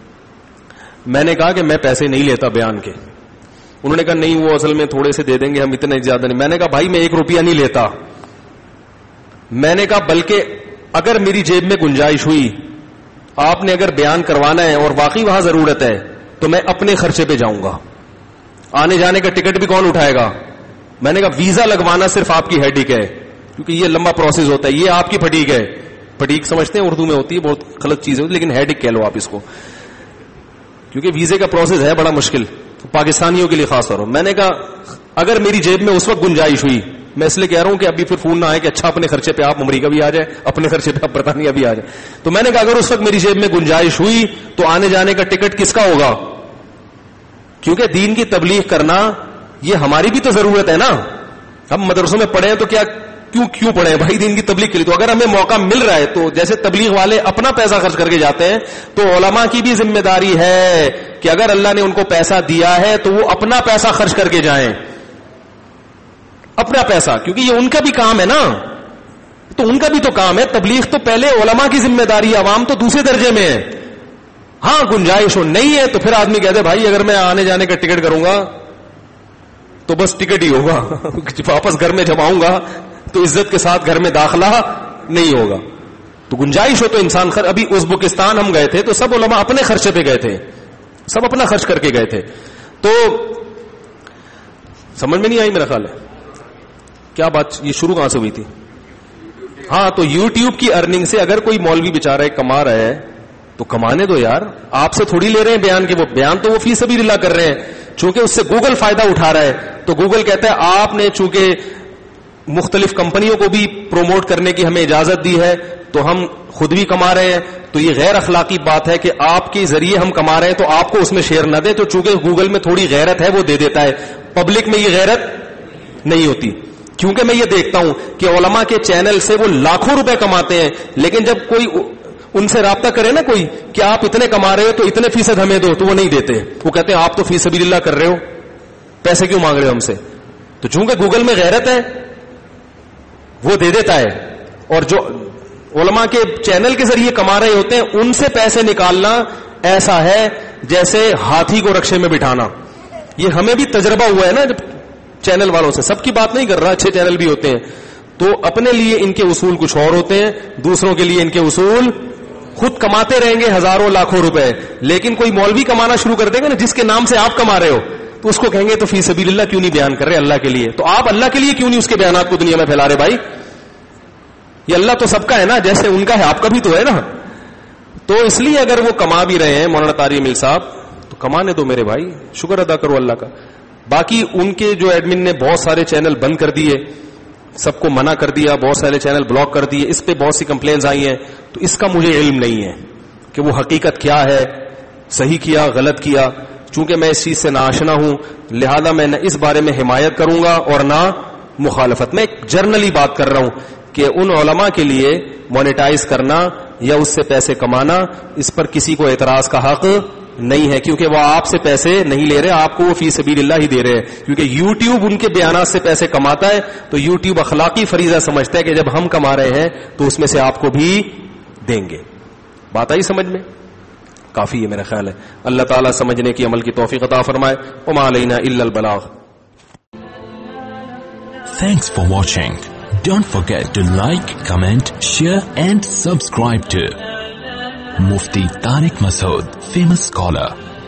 میں نے کہا کہ میں پیسے نہیں لیتا بیان کے. انہوں نے کہا نہیں وہ اصل میں تھوڑے سے دے دیں گے, ہم اتنے زیادہ نہیں. میں نے کہا بھائی میں ایک روپیہ نہیں لیتا. میں نے کہا بلکہ اگر میری جیب میں گنجائش ہوئی, آپ نے اگر بیان کروانا ہے اور واقعی وہاں ضرورت ہے, تو میں اپنے خرچے پہ جاؤں گا. آنے جانے کا ٹکٹ بھی کون اٹھائے گا. میں نے کہا ویزا لگوانا صرف آپ کی ہیڈک ہے, کیونکہ یہ لمبا پروسیس ہوتا ہے, یہ آپ کی پھٹیک ہے. پھٹیک سمجھتے ہیں اردو میں ہوتی ہے, بہت غلط چیز ہوتی ہے, لیکن ہیڈک کہہ لو آپ اس کو, کیونکہ ویزے کا پروسیس ہے بڑا مشکل, پاکستانیوں کے لیے خاص طور پر. میں نے کہا اگر میری جیب میں اس وقت گنجائش ہوئی, میں اس لیے کہہ رہا ہوں کہ ابھی پھر فون نہ آئے کہ اچھا اپنے خرچے پہ آپ امریکہ بھی آ جائے, اپنے خرچے پہ آپ برطانیہ بھی آ جائے. تو میں نے کہا اگر اس وقت میری جیب میں گنجائش ہوئی تو آنے جانے کا ٹکٹ کس کا ہوگا, کیونکہ دین کی تبلیغ کرنا یہ ہماری بھی تو ضرورت ہے نا. ہم مدرسوں میں پڑھے ہیں تو کیا کیوں کیوں پڑھے ہیں بھائی, دین کی تبلیغ کے لیے. تو اگر ہمیں موقع مل رہا ہے, تو جیسے تبلیغ والے اپنا پیسہ خرچ کر کے جاتے ہیں, تو علماء کی بھی ذمہ داری ہے کہ اگر اللہ نے ان کو پیسہ دیا ہے تو وہ اپنا پیسہ خرچ کر کے جائیں, اپنا پیسہ, کیونکہ یہ ان کا بھی کام ہے نا. تو ان کا بھی تو کام ہے, تبلیغ تو پہلے علماء کی ذمہ داری ہے, عوام تو دوسرے درجے میں ہے. ہاں گنجائش ہو نہیں ہے تو پھر آدمی کہتے بھائی اگر میں آنے جانے کا ٹکٹ کروں گا تو بس ٹکٹ ہی ہوگا, واپس گھر میں جب آؤں گا تو عزت کے ساتھ گھر میں داخلہ نہیں ہوگا. تو گنجائش ہو تو انسان خر. ابھی ازبکستان ہم گئے تھے تو سب علماء اپنے خرچے پہ گئے تھے, سب اپنا خرچ کر کے گئے تھے. تو سمجھ میں نہیں آئی میرا خیال ہے کیا بات, یہ شروع کہاں سے ہوئی تھی. ہاں تو یوٹیوب کی ارننگ سے اگر کوئی مولوی بیچارہ کما رہا ہے تو کمانے دو یار, آپ سے تھوڑی لے رہے ہیں بیان کے. وہ بیان تو وہ فی سبیل اللہ کر رہے ہیں, چونکہ اس سے گوگل فائدہ اٹھا رہا ہے. تو گوگل کہتا ہے آپ نے چونکہ مختلف کمپنیوں کو بھی پروموٹ کرنے کی ہمیں اجازت دی ہے تو ہم خود بھی کما رہے ہیں. تو یہ غیر اخلاقی بات ہے کہ آپ کے ذریعے ہم کما رہے ہیں تو آپ کو اس میں شیئر نہ دیں. تو چونکہ گوگل میں تھوڑی غیرت ہے وہ دے دیتا ہے, پبلک میں یہ غیرت نہیں ہوتی. کیونکہ میں یہ دیکھتا ہوں کہ علماء کے چینل سے وہ لاکھوں روپے کماتے ہیں, لیکن جب کوئی ان سے رابطہ کرے نا کوئی کہ آپ اتنے کما رہے ہو تو اتنے فیصد ہمیں دو, تو وہ نہیں دیتے. وہ کہتے ہیں آپ تو فی سبیل اللہ کر رہے ہو, پیسے کیوں مانگ رہے ہو ہم سے. تو چونکہ گوگل میں غیرت ہے وہ دے دیتا ہے. اور جو علماء کے چینل کے ذریعے کما رہے ہوتے ہیں, ان سے پیسے نکالنا ایسا ہے جیسے ہاتھی کو رکشے میں بٹھانا. یہ ہمیں بھی تجربہ ہوا ہے نا جب چینل والوں سے, سب کی بات نہیں کر رہا, اچھے چینل بھی ہوتے ہیں, تو اپنے لیے ان کے اصول کچھ اور ہوتے ہیں, دوسروں کے لیے ان کے اصول. خود کماتے رہیں گے ہزاروں لاکھوں روپے, لیکن کوئی مولوی کمانا شروع کر دے گا نا جس کے نام سے آپ کما رہے ہو, تو اس کو کہیں گے تو فی سبیل اللہ کیوں نہیں بیان کر رہے اللہ کے لیے؟ تو آپ اللہ کے لیے کیوں نہیں اس کے بیانات کو دنیا میں پھیلا رہے بھائی؟ یہ اللہ تو سب کا ہے نا, جیسے ان کا ہے آپ کا بھی تو ہے نا. تو اس لیے اگر وہ کما بھی رہے ہیں مولانا طارق مل صاحب, تو کمانے دو میرے بھائی, شکر ادا کرو اللہ کا. باقی ان کے جو ایڈمن نے بہت سارے چینل بند کر دیے, سب کو منع کر دیا, بہت سارے چینل بلاک کر دیے, اس پہ بہت سی کمپلینز آئی ہیں, تو اس کا مجھے علم نہیں ہے کہ وہ حقیقت کیا ہے, صحیح کیا غلط کیا. چونکہ میں اس چیز سے ناآشنا ہوں, لہذا میں نہ اس بارے میں حمایت کروں گا اور نہ مخالفت. میں ایک جرنلی بات کر رہا ہوں کہ ان علماء کے لیے مونیٹائز کرنا یا اس سے پیسے کمانا, اس پر کسی کو اعتراض کا حق نہیں ہے, کیونکہ وہ آپ سے پیسے نہیں لے رہے, آپ کو وہ فی سبیل اللہ ہی دے رہے ہیں. کیونکہ یوٹیوب ان کے بیانات سے پیسے کماتا ہے, تو یوٹیوب اخلاقی فریضہ سمجھتا ہے کہ جب ہم کما رہے ہیں تو اس میں سے آپ کو بھی دیں گے. بات آئی سمجھ میں؟ کافی ہے میرا خیال ہے. اللہ تعالیٰ سمجھنے کی عمل کی توفیق عطا فرمائے. وما علینا الا البلاغ. Thanks for watching. Don't forget to like, comment, share and subscribe to Mufti Tariq Masood, famous scholar.